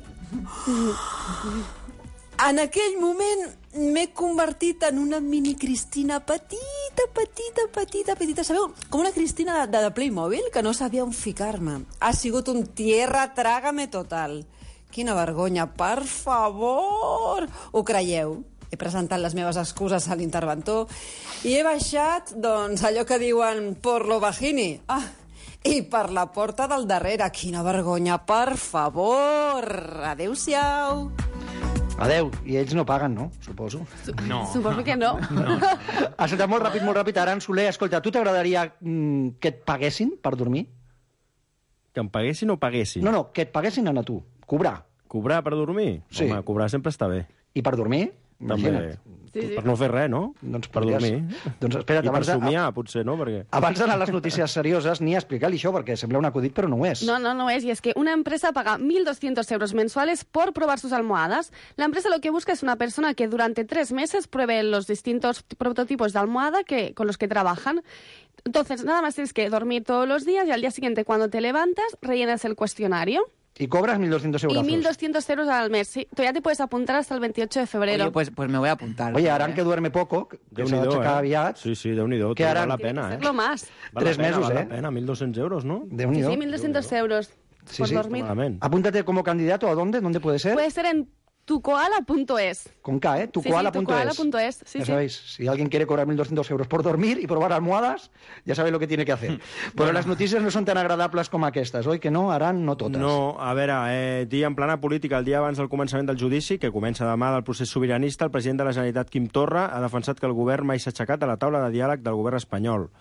En aquell moment m'he convertit en una mini Cristina petita, petita, petita, petita. Sabeu? Com una Cristina de, de Playmobil que no sabia on ficar-me. Ha sigut un tierra trágame total. Quina vergonya, per favor! Ho creieu? He presentat les meves excuses a l'interventor i he baixat, doncs, allò que diuen por lo bajini. Ah, i per la porta del darrere. Quina vergonya, per favor! Adéu-siau! Adeu. I ells no paguen, no? Suposo. No. Suposo que no. Escolta, molt ràpid, molt ràpid. Aran Soler, escolta, a tu t'agradaria mm, que et paguessin per dormir? Que em paguessin o paguessin? No, no, que et paguessin a tu. Cobrar. Cobrar per dormir? Sí. Home, cobrar sempre està bé. I per dormir? També. Imagina't. Sí, sí. Per no fer res, no? Doncs per podries- dormir. Doncs espera't, I per abans de- somiar, potser, no? Perquè... Abans d'anar a les notícies serioses, ni a explicar-li això, perquè sembla un acudit, però no ho és. No, no, no es. Y es que una empresa paga mil doscientos euros mensuales por probar sus almohadas. La empresa lo que busca es una persona que durante tres meses pruebe los distintos prototipos de almohada que, con los que trabajan. Entonces, nada más tienes que dormir todos los días y al día siguiente, cuando te levantas, rellenas el cuestionario. Y cobras mil doscientos euros. Y mil doscientos euros al mes, sí. Todavía te puedes apuntar hasta el veintiocho de febrero. Oye, pues, pues me voy a apuntar. Oye, Aran, que duerme poco, que se va a aixecar aviat. Sí, sí, Déu-n'hi-do. Que Aran... Val la pena, eh? Hacerlo más. Val Tres la pena, mesos, val eh? la pena, mil doscientos euros, ¿no? Déu-n'hi-do. Sí, sí, mil doscientos euros Sí, por sí. dormir. Apúntate como candidato, ¿a dónde? ¿Dónde puede ser? Puede ser en tukoala punto es. Con K, ¿eh? tukoala punto es. Sí, sí, tukoala punto es. Sí, ya sí. sabéis, si alguien quiere cobrar mil doscientos euros por dormir y probar almohadas, ya sabéis lo que tiene que hacer. Però bueno. Les notícies no són tan agradables com aquestes, oi que no? Aran, no totes. No, a veure, eh, dia en plana política, el dia abans del començament del judici, que comença demà del procés sobiranista, el president de la Generalitat, Quim Torra, ha defensat que el govern mai s'ha aixecat a la taula de diàleg del govern espanyol.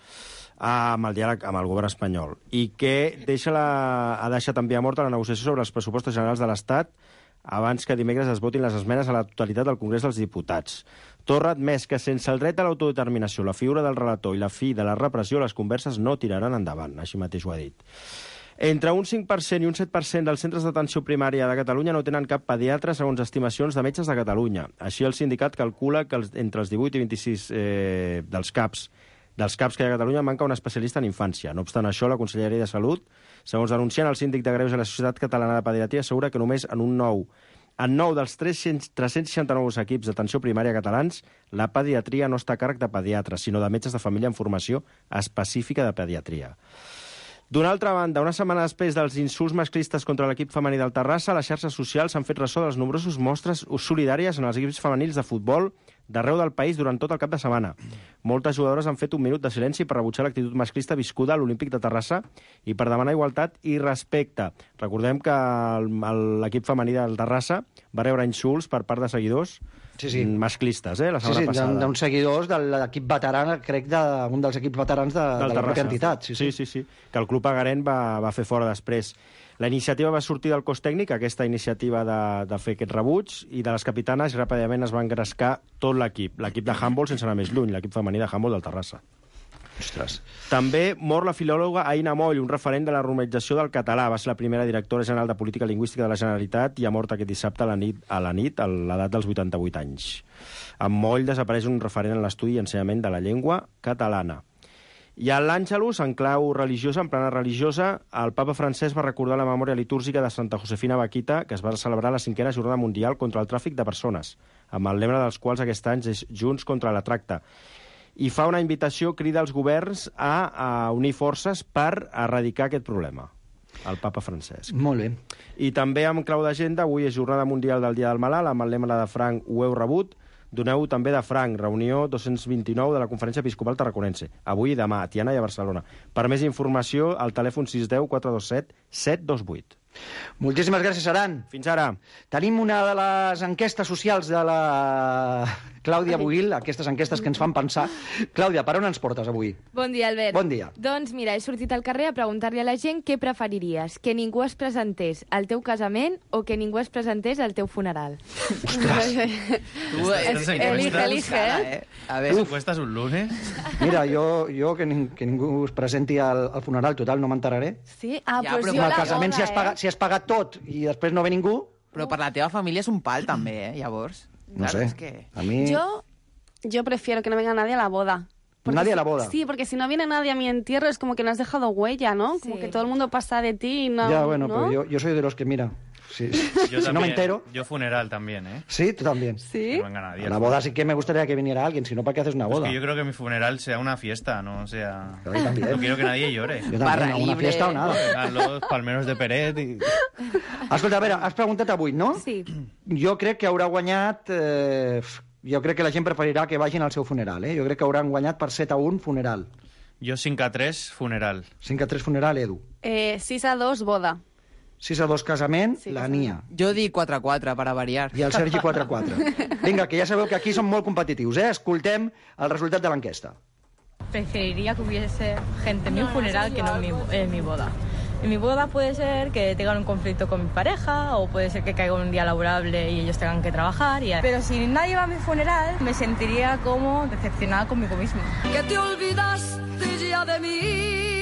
amb el diàleg amb el govern espanyol, i que deixa la, ha deixat enviar mort a la negociació sobre els pressupostos generals de l'Estat abans que dimecres es votin les esmenes a la totalitat del Congrés dels Diputats. Torra ha admès que sense el dret a l'autodeterminació, la figura del relator i la fi de la repressió, les converses no tiraran endavant, així mateix ho ha dit. Entre un cinc per cent i un set per cent dels centres d'atenció primària de Catalunya no tenen cap pediatre, segons estimacions de metges de Catalunya. Així, el sindicat calcula que els, entre els divuit i vint-i-sis eh, dels CAPs dels CAPs que hi ha a Catalunya manca un especialista en infància. No obstant això, la Conselleria de Salut, segons denunciant el síndic de Greus de la Societat Catalana de Pediatria, assegura que només en un nou en nou dels tres-cents seixanta-nou equips d'atenció primària catalans, la pediatria no està a càrrec de pediatres, sinó de metges de família en formació específica de pediatria. D'una altra banda, una setmana després dels insults masclistes contra l'equip femení del Terrassa, les xarxes socials s'han fet ressò de les nombroses mostres solidàries en els equips femenils de futbol d'arreu del país durant tot el cap de setmana. Moltes jugadores han fet un minut de silenci per rebutjar l'actitud masclista viscuda a l'Olímpic de Terrassa i per demanar igualtat i respecte. Recordem que l'equip femení del Terrassa va rebre insults per part de seguidors sí, sí. masclistes, eh, la setmana sí, sí, passada. D'uns seguidors de l'equip veterà, crec, d'un dels equips veterans de, de la pròpia entitat. Sí sí. sí, sí, sí, que el club agarent va, va fer fora després. La iniciativa va sortir del cos tècnic, aquesta iniciativa de, de fer aquest rebuig, i de les capitanes ràpidament es va engrescar tot l'equip. L'equip de handball, sense anar més lluny, l'equip femení de handball del Terrassa. Ostres. També mor la filòloga Aina Moll, un referent de la normalització del català. Va ser la primera directora general de Política Lingüística de la Generalitat i ha mort aquest dissabte a la nit, a la nit, a l'edat dels vuitanta-vuit anys. Amb Moll desapareix un referent en l'estudi i ensenyament de la llengua catalana. I a l'Àngelus, en clau religiosa, en plana religiosa, el papa francès va recordar la memòria litúrgica de Santa Josefina Baquita, que es va celebrar la cinquena jornada mundial contra el tràfic de persones, amb el lema dels quals aquest any és Junts contra la tracta. I fa una invitació, crida als governs a, a unir forces per erradicar aquest problema, el papa francès. Molt bé. I també amb clau d'agenda, avui és jornada mundial del Dia del Malalt, amb el lema de Franc, ho heu rebut. Doneu també de franc, reunió dos-cents vint-i-nou de la Conferència Episcopal Tarraconense. Avui i demà, a Tiana i a Barcelona. Per més informació, al telèfon sis zero quatre dos set set dos vuit. Moltíssimes gràcies, Aran. Fins ara. Tenim una de les enquestes socials de la Clàudia Buil, aquestes enquestes que ens fan pensar. Clàudia, per on ens portes avui? Bon dia, Albert. Bon dia. Doncs mira, he sortit al carrer a preguntar-li a la gent què preferiries, que ningú es presentés al teu casament o que ningú es presentés al teu funeral. Ostres! Tu, elige, elige, eh? A ver, ¿encuestas un lunes? Mira, jo, jo que, nin, que ningú es presenti al, al funeral, total, no m'enteraré. Sí? Ah, Ja, pues però jo Al la casament, si boda, has, pagat, si has pagat tot i després no ve ningú... Però per la teva família és un pal, també, eh, llavors. No Claro, sé, es que... a mi... Yo, yo prefiero que no venga nadie a la boda. Porque Nadie a la si- boda. Sí, porque si no viene nadie a mi entierro es como que no has dejado huella, ¿no? Como Sí. que todo el mundo pasa de ti y no... Ya, bueno, ¿no? pero yo, yo soy de los que, mira, si, Yo si no me también. entero... Yo funeral también, ¿eh? Sí, tú también. ¿Sí? Que no venga nadie. A la boda sí que me gustaría que viniera alguien, si no, ¿para qué haces una Es boda? que yo creo que mi funeral sea una fiesta, no sea... Yo también. No quiero que nadie llore. Yo también, a una fiesta o nada. Vengan los palmeros de Peret i... Escolta, a veure, has preguntat avui, no? Sí. Jo crec que haurà guanyat... Eh, jo crec que la gent preferirà que vagin al seu funeral, eh? Jo crec que hauran guanyat per set a un funeral. Jo cinc a tres, funeral. cinc a tres funeral, Edu. Eh, sis a dos, boda. sis a dos casament, Sí, la casament. Nia. Jo dic quatre a quatre, per a variar. I el Sergi quatre a quatre. Vinga, que ja sabeu que aquí som molt competitius, eh? Escoltem el resultat de l'enquesta. Preferiría que hubiese gente en mi funeral que no en mi, en mi boda. En mi boda puede ser que tengan un conflicto con mi pareja o puede ser que caiga un día laborable y ellos tengan que trabajar. Y... Pero si nadie va a mi funeral, me sentiría como decepcionada conmigo misma. Que te olvidaste ya de mí.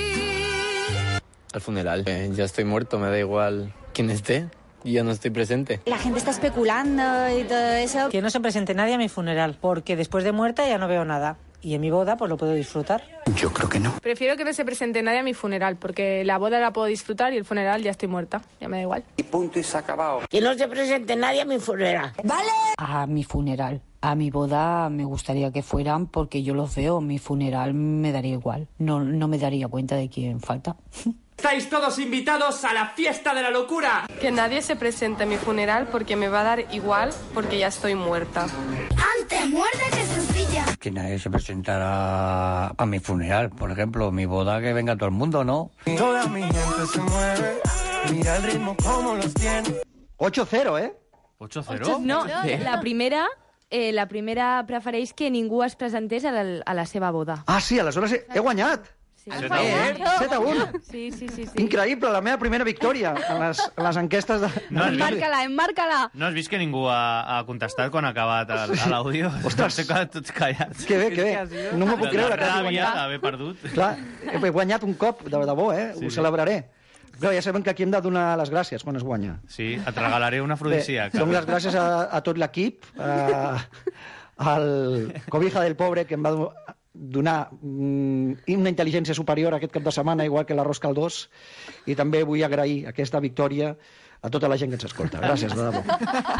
Al funeral. Eh, ya estoy muerto, me da igual quién esté. Y ya no estoy presente. La gente está especulando y todo eso. Que no se presente nadie a mi funeral, porque después de muerta ya no veo nada. Y en mi boda pues lo puedo disfrutar. Yo creo que no. Prefiero que no se presente nadie a mi funeral, porque la boda la puedo disfrutar y el funeral ya estoy muerta. Ya me da igual. Y punto y se ha acabado. Que no se presente nadie a mi funeral. ¿Vale? A mi funeral. A mi boda me gustaría que fueran porque yo los veo. Mi funeral me daría igual. No, no me daría cuenta de quién falta. Estáis todos invitados a la fiesta de la locura. Que nadie se presente a mi funeral porque me va a dar igual, porque ya estoy muerta. Antes muerta que sencilla. Que nadie se presentara a mi funeral. Por ejemplo, mi boda, que venga todo el mundo, ¿no? Toda mi gente se mueve. Mira el ritmo como los tiene. ocho cero, ¿eh? ocho cero? No, la primera... Eh, la primera prefereix que ningú es presentés a la, a la seva boda. Ah, sí, aleshores he, he guanyat. Sí. set a un. Sí, sí, sí, sí. Increïble, la meva primera victòria en les, en les enquestes de... No has vist, Emmárcala, emmárcala. no has vist que ningú ha, ha contestat quan ha acabat el- a l'àudio? Ostres. S'he quedat tots callats. Que bé, que bé. No m'ho puc creure que hagi La ràbia guanyat. d'haver perdut. Clar, he guanyat un cop, de debò, eh? Sí, Ho sí. celebraré. Però ja sabem que aquí hem de donar les gràcies quan es guanya. Sí, et regalaré un afrodisíac. Bé, dono les gràcies a, a tot l'equip, a, al Cobija del Pobre, que em va do- donar mm, una intel·ligència superior aquest cap de setmana, igual que l'arròs caldós, i també vull agrair aquesta victòria a tota la gent que ens escolta. Gràcies, de debò.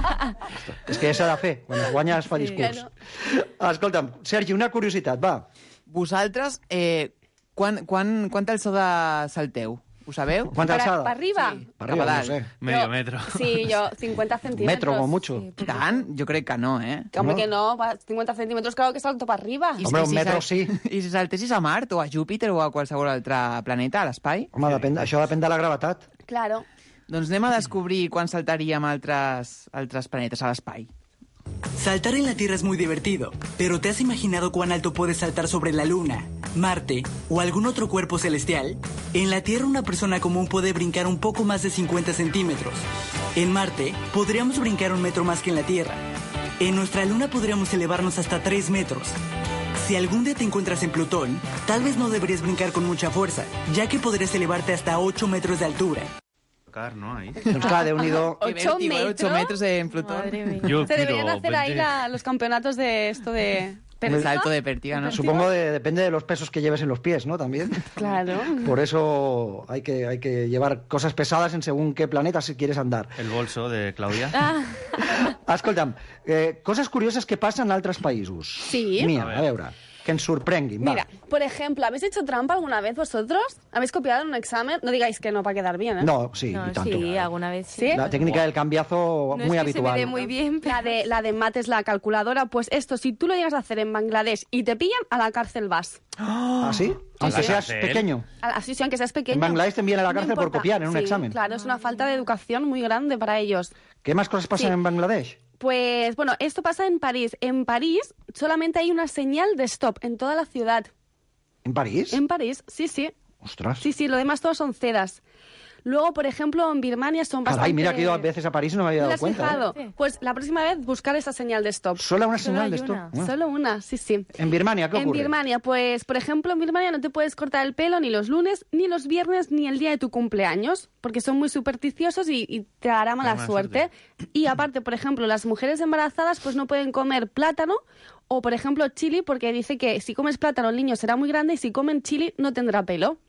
És que ja s'ha de fer, quan es guanya es fa discurs. Escolta'm, Sergi, una curiositat, va. Vosaltres, eh, quan, quan, quant alçada salteu? Ho sabeu? Quanta alçada? ¿Para arriba? Sí, Per arriba, cap a no dalt. sé. Medio Yo- metro. Sí, yo cincuenta centímetros. Metro como mucho. Sí. Tant? Jo crec que no, eh? Que, hombre, que no, va, cincuenta centímetros, claro que salto para arriba. I Hombre, un si metro sal- sí. I si saltessis a Mart o a Júpiter o a qualsevol altre planeta, a l'espai? Home, depèn, això depèn de la gravetat. Claro. Doncs anem a descobrir quan saltaríem a altres, altres planetes a l'espai. Saltar en la Tierra es muy divertido, pero ¿te has imaginado cuán alto puedes saltar sobre la Luna, Marte o algún otro cuerpo celestial? En la Tierra una persona común puede brincar un poco más de cincuenta centímetros. En Marte podríamos brincar un metro más que en la Tierra. En nuestra Luna podríamos elevarnos hasta tres metros. Si algún día te encuentras en Plutón, tal vez no deberías brincar con mucha fuerza, ya que podrías elevarte hasta ocho metros de altura. ¿no? Ahí. Doncs clar, Déu-n'hi-do. Qué ¿Ocho vértigo, metros? ocho metros en Plutón. Madre mía. Yo Se deberían quiero hacer ahí vender. la- los campeonatos de esto de... El salto de pértiga, ¿no? Supongo que depende de los pesos que lleves en los pies, ¿no? También. Claro. Por eso hay que, hay que llevar cosas pesadas en según qué planeta si quieres andar. El bolso de Claudia. Escolta'm, eh, coses curioses que passen en altres països. Sí. Mira, a veure, que ens sorprenguin. Va. Mira, por ejemplo, ¿habéis hecho trampa alguna vez vosotros? ¿Habéis copiado en un examen? No digáis que no para quedar bien, ¿eh? No, sí, No, y tanto. sí, alguna vez sí. ¿Sí? La técnica del cambiazo No muy es que se me habitual. dé muy bien, pero... La de, la de mates, la calculadora, pues esto, si tú lo llegas a hacer en Bangladesh y te pillan, a la cárcel vas. ¿Ah, sí? Aunque la seas cárcel? pequeño. A- Así sí, aunque seas pequeño. En Bangladesh te envían a la No cárcel por importa. copiar en un Sí, examen. Claro, es una falta de educación muy grande para ellos. ¿Qué más cosas pasan Sí. en Bangladesh? Pues bueno, esto pasa en París. En París solamente hay una señal de stop en toda la ciudad. ¿En París? En París, sí, sí. Ostras. Sí, sí, lo demás todos son cedas. Luego, por ejemplo, en Birmania son bastante... Caray, mira que he ido a veces a París y no me había ¿No te dado has cuenta. fijado? ¿eh? Pues la próxima vez buscar esa señal de stop. Solo una señal hay de esto. una. Bueno. Solo una, sí, sí. En Birmania, ¿qué En ocurre? Birmania, pues, por ejemplo, en Birmania no te puedes cortar el pelo ni los lunes, ni los viernes, ni el día de tu cumpleaños, porque son muy supersticiosos y, y te hará mala mala suerte. Y aparte, por ejemplo, las mujeres embarazadas pues no pueden comer plátano o, por ejemplo, chili, porque dice que si comes plátano el niño será muy grande y si comen chili no tendrá pelo.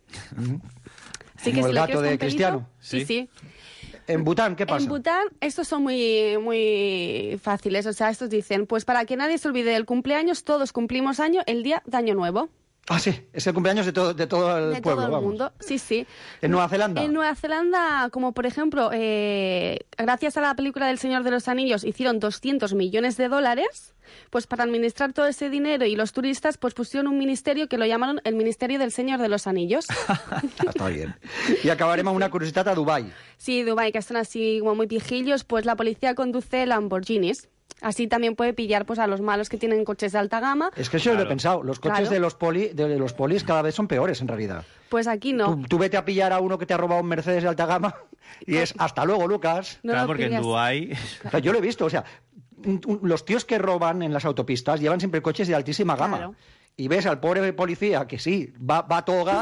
Así Como si el le gato quieres de con pelito, Cristiano. Sí, Sí. sí. En Bután, ¿qué pasa? En Bután, estos son muy, muy fáciles. O sea, estos dicen, pues para que nadie se olvide del cumpleaños, todos cumplimos año el día de Año Nuevo. Ah, sí, es el cumpleaños de todo, de todo el de pueblo, todo el vamos. mundo, sí, sí. En Nueva Zelanda. En Nueva Zelanda, como por ejemplo, eh, gracias a la película del Señor de los Anillos, hicieron doscientos millones de dólares, pues para administrar todo ese dinero y los turistas, pues pusieron un ministerio que lo llamaron el Ministerio del Señor de los Anillos. Està bien. I acabarem amb una curiositat a Dubai. Sí, Dubái, que son así como muy viejillos, pues la policía conduce Lamborghinis. Así también puede pillar pues a los malos que tienen coches de alta gama. Es que eso lo he pensado. Los coches Claro. de, los poli, de los polis cada vez son peores, en realidad. Pues aquí no. Tú, tú vete a pillar a uno que te ha robado un Mercedes de alta gama y es hasta luego, Lucas. No claro, lo porque en pillas. Dubái... O sea, yo lo he visto, o sea, un- un- los tíos que roban en las autopistas llevan siempre coches de altísima gama. Claro. Y ves al pobre policía que sí, va, va a todo gas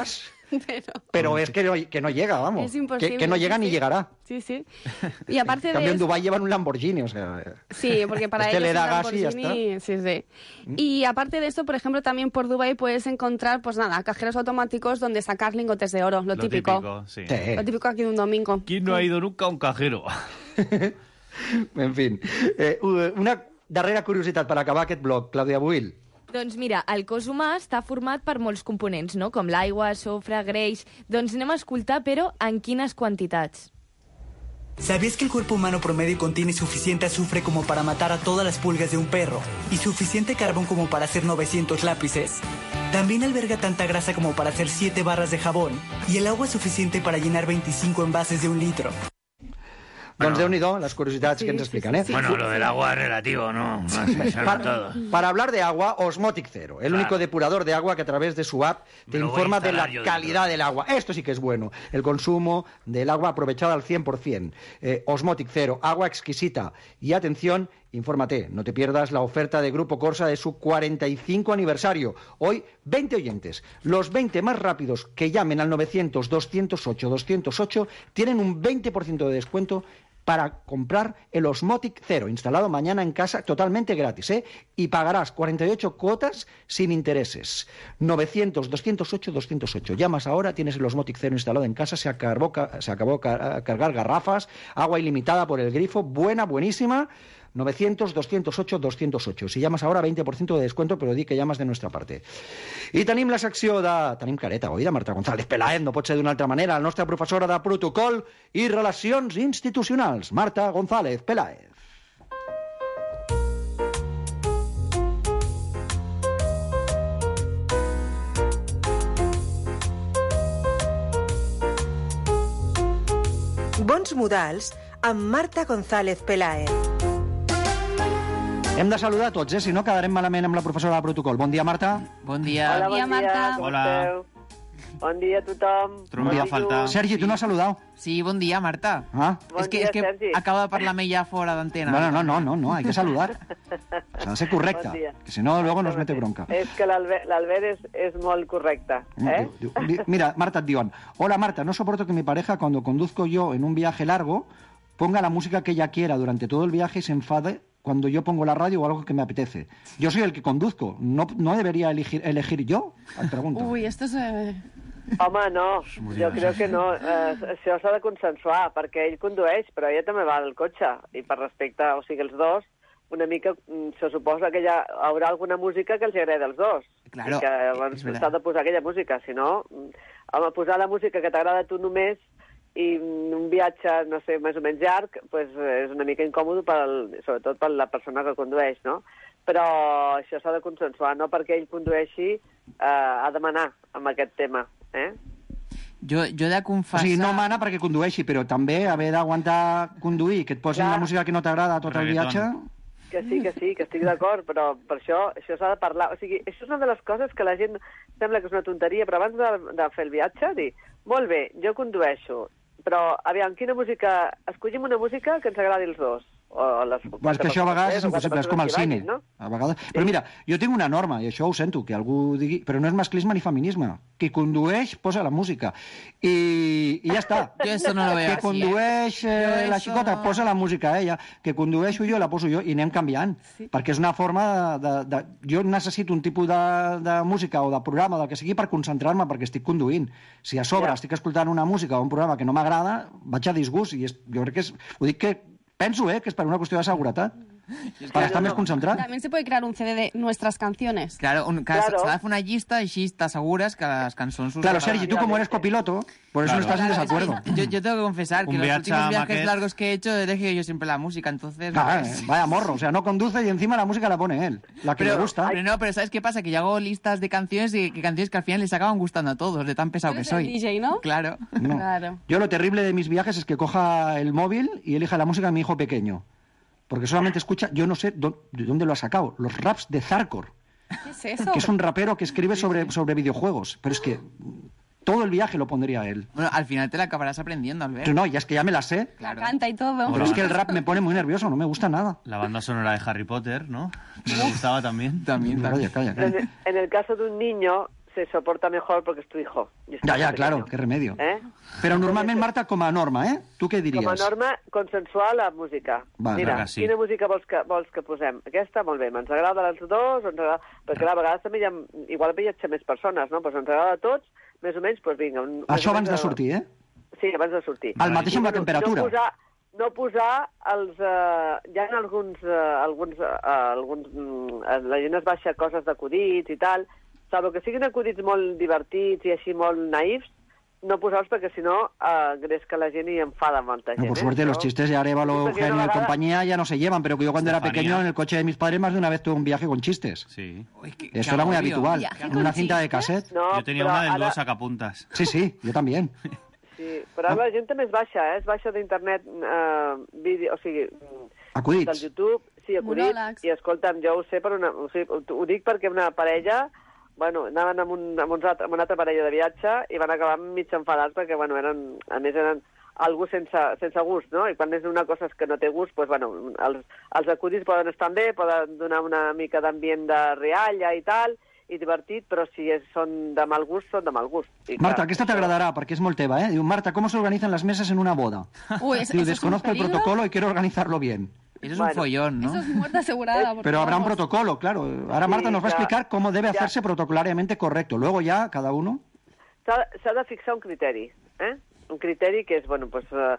Pero, Pero es que no, que no llega, vamos. Es imposible, Que, que no llega sí, ni sí. llegará. Sí, sí. Y aparte En de cambio, en eso- Dubái llevan un Lamborghini, o sea... Sí, porque para este ellos le da un gas y ya Lamborghini, está. sí, sí. Y aparte de esto, por ejemplo, también por Dubái puedes encontrar, pues nada, cajeros automáticos donde sacar lingotes de oro, lo, Lo típico. típico, sí. Lo típico aquí de un domingo. ¿Quién no ha ido nunca a un cajero? En fin, eh, una darrera curiositat per acabar aquest bloc, Clàudia Buil. Doncs mira, el cos humà està format per molts components, no? Com l'aigua, sofre, greix... Doncs anem a escoltar, però en quines quantitats? ¿Sabías que el cuerpo humano promedio contiene suficiente azufre como para matar a todas las pulgas de un perro y suficiente carbón como para hacer novecientos lápices? También alberga tanta grasa como para hacer siete barras de jabón y el agua suficiente para llenar veinticinco envases de un litro. Doncs Déu-n'hi-do, les curiositats que ens expliquen, ¿eh? Bueno, lo del agua es relativo, ¿no? No es pensarlo todo. Para, para hablar de agua, Osmotic Zero, el Claro. único depurador de agua que a través de su app te Me lo voy a informa de la instalar yo dentro. calidad del agua. Esto sí que es bueno. El consumo del agua aprovechado al cien por cien. Eh, Osmotic Zero, agua exquisita. Y atención, infórmate, no te pierdas la oferta de Grupo Corsa de su cuarenta y cinco aniversario. Hoy, veinte oyentes. Los veinte más rápidos que llamen al novecientos, doscientos ocho, doscientos ocho tienen un veinte por ciento de descuento para comprar el Osmotic Zero, instalado mañana en casa totalmente gratis, ¿eh? Y pagarás cuarenta y ocho cuotas sin intereses. novecientos, doscientos ocho, doscientos ocho. Llamas ahora, tienes el Osmotic Zero instalado en casa, se acabó, se acabó car cargar garrafas, agua ilimitada por el grifo, buena, buenísima. novecientos, doscientos ocho, doscientos ocho. Si llames ahora, veinte por ciento de descuento, però di que llames de nuestra parte. I tenim la secció de... Tenim careta, oi, de Marta González Peláez, no pot ser d'una altra manera, la nostra professora de protocol i relacions institucionals, Marta González Peláez. Bons modals amb Marta González Peláez. Hem de saludar a tots, eh? Si no quedarem malament amb la professora de protocol. Bon dia, Marta. Bon dia. Hola, bon dia, Marta. com Hola. esteu? Bon dia a tothom. Bon dia, falta. Sergi, tu no has saludat? Sí, bon dia, Marta. Ah. Bon es que, dia, es que Sergi. acaba de parlar ella fora d'antena. Bueno, no, no, no, no, hay que saludar. S'ha de ser correcta, Bon dia. que si no, luego nos mete bronca. És que l'Albert l'Albert és, és molt correcte, eh? Diu- diu- Mira, Marta et diuen, hola Marta, no soporto que mi pareja cuando conduzco yo en un viaje largo ponga la música que ella quiera durante todo el viaje y se enfade cuando yo pongo la radio o algo que me apetece. Yo soy el que conduzco, ¿no, no debería elegir, elegir yo? Et pregunto. Uy, esto es... eh, Home, no, jo crec que no. Eh, això s'ha de consensuar, perquè ell condueix, però ella també va al cotxe. I per respecte, o sigui, els dos, una mica mm, se suposa que hi ha, haurà alguna música que els agrada als dos. Claro, I que llavors és veritat. s'ha de posar aquella música. Si no, mm, home, posar la música que t'agrada a tu només i un viatge, no sé, més o menys llarg, pues, és una mica incòmode, pel, sobretot per la persona que condueix, no? Però això s'ha de consensuar, no perquè ell condueixi, eh, ha de manar amb aquest tema, eh? Jo, jo he de O confessar... sigui, no mana perquè condueixi, però també haver d'aguantar conduir, que et posin Clar. la música que no t'agrada tot el Reggaeton. viatge... Que sí, que sí, que estic d'acord, però per això això s'ha de parlar. O sigui, això és una de les coses que la gent sembla que és una tonteria, però abans de, de fer el viatge, dir, molt bé, jo condueixo, però, aviam, quina música... Escollim una música que ens agradi els dos. O les, Bueno, és que això a vegades és impossible, és com al cine. no? A vegades... Però mira, jo tinc una norma, i això ho sento, que algú digui... Però no és masclisme ni feminisme. Qui condueix posa la música. I, i ja està. Jo eso no lo veo Que así, condueix eh, Jo la eso xicota no. posa la música a ella. Que condueixo jo la poso jo i anem canviant. Sí. Perquè és una forma de... de, de jo necessito un tipus de, de música o de programa, del que sigui, per concentrar-me, perquè estic conduint. Si a sobre Ja. estic escoltant una música o un programa que no m'agrada, vaig a disgust. I és, jo crec que és... Ho dic que... Penso, eh, que és per una qüestió de seguretat. Per estar més concentrat. También se puede crear un C D de nuestras canciones. Claro, un, Claro. s'ha de fer una llista i així t'assegures que les cançons... us Claro, agraden. Sergi, tú como eres copiloto, por eso Claro. no estás en desacuerdo. Yo, yo tengo que confesar que Un los viaje últimos a viajes Maquet. largos que he hecho he elegido yo siempre la música, entonces... Ah, pues- eh, vaya morro, o sea, no conduce y encima la música la pone él, la que Pero, le gusta. pero no, pero ¿sabes qué pasa? Que yo hago listas de canciones y que canciones que al final les acaban gustando a todos, de tan pesado que Eres el soy. D J, ¿no? Claro. No. Claro. Yo lo terrible de mis viajes es que coja el móvil y elija la música de mi hijo pequeño. Porque solamente escucha, yo no sé dó- de dónde lo ha sacado, los raps de Zarkor, ¿Qué es eso? que es un rapero que escribe sobre, sobre videojuegos. Pero es que todo el viaje lo pondría él. Bueno, al final te la acabarás aprendiendo, Albert. Pero no, ya es que ya me la sé. Claro. Canta y todo. Pero es que el rap me pone muy nervioso, no me gusta nada. La banda sonora de Harry Potter, ¿no? ¿No le gustaba también? También, Calla, también. calla, En calla. el, en el caso de un niño, se soporta mejor porque es tu hijo. Ya, ya, claro, qué remedio. Eh? Però normalment, Marta, com a norma, eh? Tu què diries? Com a norma, consensuar la música. Va, Mira, va, sí. quina música vols que, vols que posem? Aquesta, molt bé, ens agrada els dos, ens agrada... perquè clar, a vegades també hi ha... Igual viatgen més persones, no? Pues ens agrada a tots, més o menys, doncs vinga... Un, Això abans de sortir, eh? Sí, abans de sortir. El mateix amb la temperatura. No posar, no posar els... Eh, hi ha alguns... Eh, alguns, eh, alguns eh, la gent es baixa coses d'acudits i tal, salvo que siguin acudits molt divertits i així molt naïfs, no posar-los perquè si no eh, creus que la gent hi enfada molta gent. No, por suerte, ¿eh? los chistes de Arévalo, Eugenio y compañía ya no se llevan, pero que yo cuando era pequeño en el coche de mis padres más de una vez tuve un viaje con chistes. Sí. Uy, qué, Eso qué era muy habitual. En una cinta de cassette. No, yo tenía una de ara... dos sacapuntas. Sí, sí, yo también. Sí, però ara la gent també es baixa, eh? Es baixa d'internet eh, vídeo, o sigui... Acudits. Del YouTube, sí, acudits. Monòlegs. I escolta'm, jo ho sé, per una, o sigui, ho, ho dic perquè una parella... Bueno, anaven amb, un, amb, uns altre, amb una altra parella de viatge i van acabar mig enfadats perquè, bueno, eren, a més eren algú sense, sense gust, no? I quan és una cosa que no té gust, doncs, bueno, els, els acudits poden estar bé, poden donar una mica d'ambient de rialla i tal, i divertit, però si és, són de mal gust, són de mal gust. I, Marta, clar, aquesta t'agradarà, perquè és molt teva, eh? Diu, Marta, ¿cómo se organizan las mesas en una boda? Uy, eso, Diu, eso desconozco es un el protocolo y quiero organizarlo bien. Eso es Bueno, un follón, ¿no? Eso es muerte asegurada. porque Pero habrá un vamos. protocolo, claro. Ahora Marta Sí, nos va a ya, explicar cómo debe ya. hacerse protocolariamente correcto. Luego ya, cada uno... S'ha de fixar un criteri, eh? Un criteri que és, bueno, pues, uh,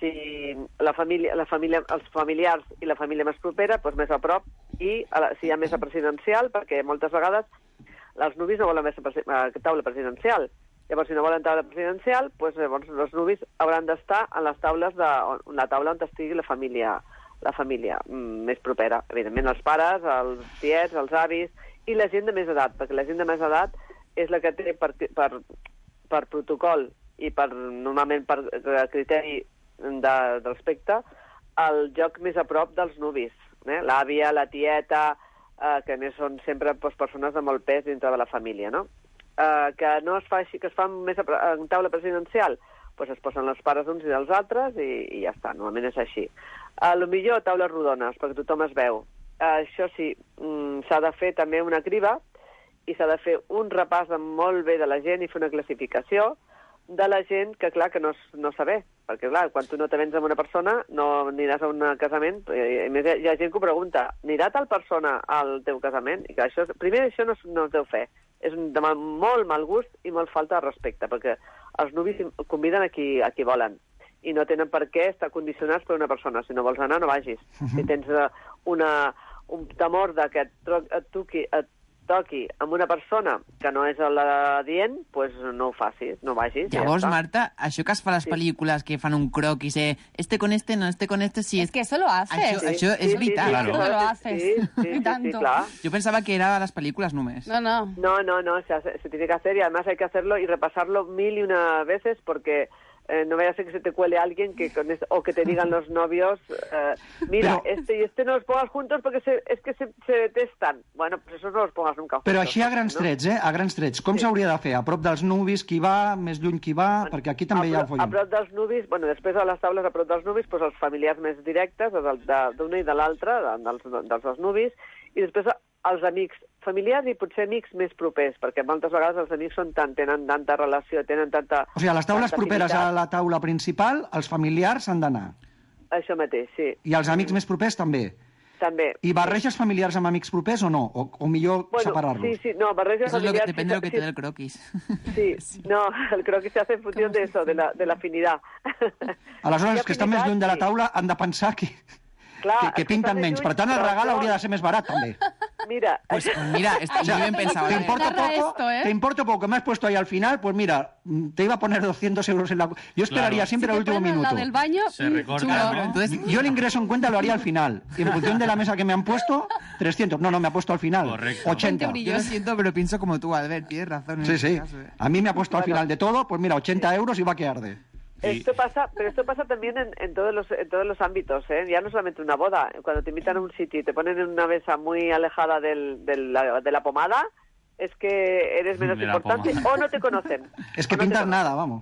si la família, la família, els familiars i la família més propera, pues, més a prop, i a la, si hi ha mesa presidencial, perquè moltes vegades els nuvis no volen mesa presi uh, taula presidencial. Llavors, si no volen taula presidencial, pues, llavors els nuvis hauran d'estar a les taules de, la taula on estigui la família, la família mm, més propera. Evidentment, els pares, els tiets, els avis, i la gent de més edat, perquè la gent de més edat és la que té per, per, per protocol i per, normalment per criteri de, de respecte el joc més a prop dels nuvis. Eh? L'àvia, la tieta, eh, que més són sempre doncs, persones de molt pes dintre de la família, no? Eh, que no es fa així, que es fa més a, en taula presidencial, doncs es posen els pares uns i dels altres i, i ja està, normalment és així. A lo millor taules rodones, perquè tothom es veu. Uh, això sí, mm, s'ha de fer també una criba i s'ha de fer un repàs molt bé de la gent i fer una classificació de la gent que, clar, que no, no saber. Perquè, clar, quan tu no te vens amb una persona, no aniràs a un casament. I, a més, hi ha gent que ho pregunta, anirà tal persona al teu casament? I que això, primer, això no, no es deu fer. És un, de mal, molt mal gust i molt falta de respecte, perquè els nuvis conviden a qui, a qui volen i no tenen per què estar condicionats per una persona. Si no vols anar, no vagis. Si tens una, un temor de que et, et, toqui, et toqui amb una persona que no és la dient, pues no ho facis, no vagis. Llavors, ja Marta, això que es fa a les Sí. pel·lícules, que fan un croquis, eh? Este con este, no, este con este, sí. Es que eso lo haces. Això, Sí, això sí, és sí, veritat. sí, Claro. sí, Lo haces. Sí, sí, sí, Y sí, tanto. clar. Yo pensaba que era a las películas números. No, no. No, no, no, se, hace, se tiene que hacer y además hay que hacerlo y repasarlo mil y una veces porque eh, no vaya a ser que se te cuele alguien que con esto, o que te digan los novios, eh, mira, Pero- este y este no los pongas juntos porque se, es que se, se detestan. Bueno, pues esos no los pongas nunca juntos. Però així a grans no? trets, eh? A grans trets. Com s'hauria de fer? A prop dels nuvis, qui va, més lluny qui va? Perquè aquí també hi ha a, un pro- a follon. prop dels nuvis, bueno, després de les taules a prop dels nuvis, doncs els familiars més directes, del- de- d'una i de l'altra, de, dels, dels dos nuvis, i després els amics familiars i potser amics més propers, perquè moltes vegades els amics són tant, tenen tanta relació, tenen tanta... O sigui, a les taules tanta properes a afinitat. la taula principal, els familiars han d'anar. Això mateix, sí. I els amics més propers també. També. I barreges familiars amb amics propers o no? O, o millor Bueno, separar-los? sí, sí, no, barreges Eso es lo que, familiars... depende de lo que sí, te dé el croquis. Sí, no, el croquis se hace en función de eso, de la, de la afinidad. Aleshores, Hi ha els que estan més afinitat, lluny de la sí. taula han de pensar que, Clar, que, els que que pinten estan més menys. lluny, Per tant, el però regal això- hauria de ser més barat, també. Mira, Pues mira, está O sea, muy bien pensado. ¿Te ¿eh? importa Narra poco? esto, ¿eh? ¿Te importa poco? Me has puesto ahí al final, pues mira, mm, te iba a poner doscientos euros en la... Yo esperaría Claro. siempre Si el te último ponen minuto. la del baño, Se mm, recorta, chulo. ¿no? Entonces, Yo el ingreso en cuenta lo haría al final. Y en función de la mesa que me han puesto, trescientos. No, no, me ha puesto al final. Correcto. ochenta. yo lo siento, pero pienso como tú, Albert. Tienes razón en Sí, este sí. caso, ¿eh? A mí me ha puesto al final de todo, pues mira, ochenta euros y va que arde. Esto pasa, pero esto pasa también en, en todos los en todos los ámbitos, ¿eh? Ya no solamente una boda. Cuando te invitan a un sitio y te ponen en una mesa muy alejada del, del- la- de la pomada, es que eres menos De la importante pomada. o no te conocen. Es que O no te pintas conocen. nada, vamos.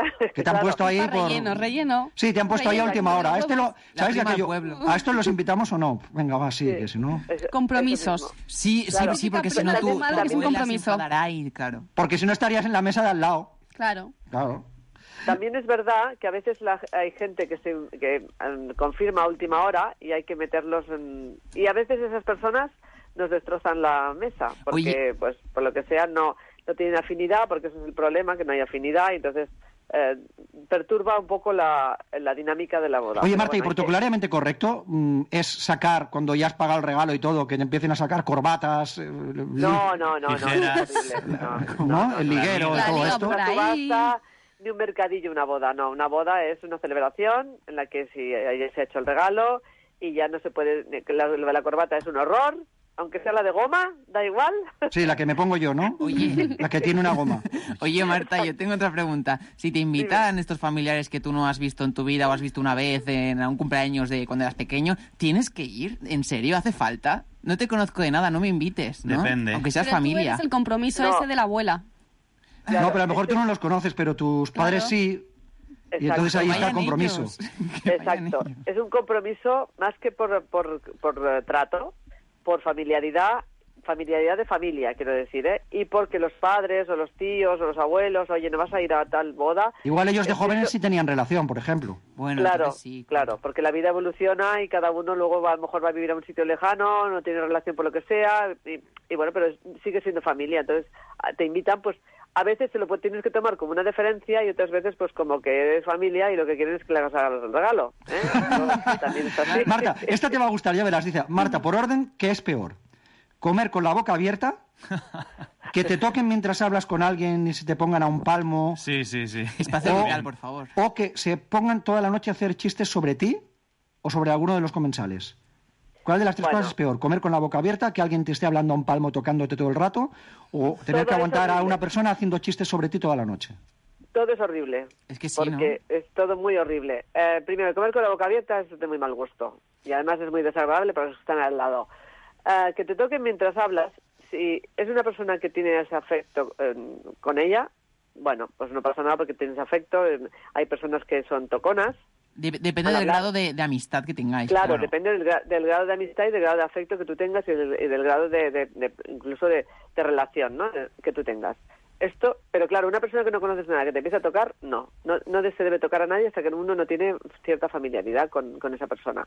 Que te han puesto ahí por... Relleno, relleno. Sí, te han puesto ahí a última hora. A este lo... ¿Sabéis prima aquello? del pueblo. ¿A estos los invitamos o no? Venga, va, sí, que si no... Compromisos. Sí, Claro. sí, sí, porque si no Pero tú, también tu es un abuela se compromiso. enfadará y claro. Porque si no estarías en la mesa de al lado. Claro. Claro. También es verdad que a veces la- hay gente que se que em, confirma a última hora y hay que meterlos en... Y a veces esas personas nos destrozan la mesa, porque Oye. pues por lo que sea no, no tienen afinidad, porque ese es el problema, que no hay afinidad, y entonces eh, perturba un poco la, la dinámica de la boda. Oye, Pero Marta, ¿y bueno, hay que- protocolariamente correcto mm, es sacar, cuando ya has pagado el regalo y todo, que te empiecen a sacar corbatas, eh, No, no, no, no, es horrible, no. ¿no? El liguero y La todo liga esto? por Una ahí. subasta, ni un mercadillo, una boda, no. Una boda es una celebración en la que si ya se ha hecho el regalo y ya no se puede... La, la corbata es un horror, aunque sea la de goma, da igual. Sí, la que me pongo yo, ¿no? Oye. La que tiene una goma. Oye, Marta, yo tengo otra pregunta. Si te invitan estos familiares que tú no has visto en tu vida o has visto una vez en un cumpleaños de cuando eras pequeño, ¿tienes que ir? ¿En serio? ¿Hace falta? No te conozco de nada, no me invites, ¿no? Depende. Aunque seas Pero tú familia. eres el compromiso No. ese de la abuela. No, pero a lo mejor tú no los conoces, pero tus padres Claro. sí. Y Exacto. entonces ahí está el Vayan compromiso. ellos. Que vayan Exacto. ellos. Es un compromiso más que por, por, por eh, trato, por familiaridad, familiaridad de familia, quiero decir, ¿eh? Y porque los padres o los tíos o los abuelos, oye, ¿no vas a ir a tal boda? Igual ellos de Es jóvenes esto- sí tenían relación, por ejemplo. Bueno, Claro, entonces sí. claro, porque la vida evoluciona y cada uno luego va, a lo mejor va a vivir a un sitio lejano, no tiene relación por lo que sea, y, y bueno, pero es- sigue siendo familia, entonces a- te invitan, pues a veces te lo pu- tienes que tomar como una deferencia y otras veces pues como que eres familia y lo que quieren es que le hagas el regalo. ¿eh? Eso también es así. Marta, esta te va a gustar, ya verás. Dice, Marta, por orden, ¿qué es peor? ¿Comer con la boca abierta? ¿Que te toquen mientras hablas con alguien y se te pongan a un palmo? Sí, sí, sí. Espacio O- vital, por favor. ¿O que se pongan toda la noche a hacer chistes sobre ti o sobre alguno de los comensales? ¿Cuál de las tres Bueno. cosas es peor? ¿Comer con la boca abierta, que alguien te esté hablando a un palmo tocándote todo el rato? ¿O tener Todo que es aguantar a horrible. una persona haciendo chistes sobre ti toda la noche? Todo es horrible. Es que sí, Porque es todo muy horrible. Eh, primero, comer con la boca abierta es de muy mal gusto. Y además es muy desagradable para los que están al lado. Eh, que te toquen mientras hablas, si es una persona que tiene ese afecto eh, con ella, bueno, pues no pasa nada porque tienes afecto. Eh, hay personas que son toconas. De- depende Al del hablar- grado de, de amistad que tengáis. Claro, depende del, gra- del grado de amistad y del grado de afecto que tú tengas y del, y del grado de, de- de- incluso de, de relación, ¿no? De- que tú tengas. Esto, pero claro, una persona que no conoces nada, que te empieza a tocar, no. No, no se debe tocar a nadie hasta que uno no tiene cierta familiaridad con, con esa persona.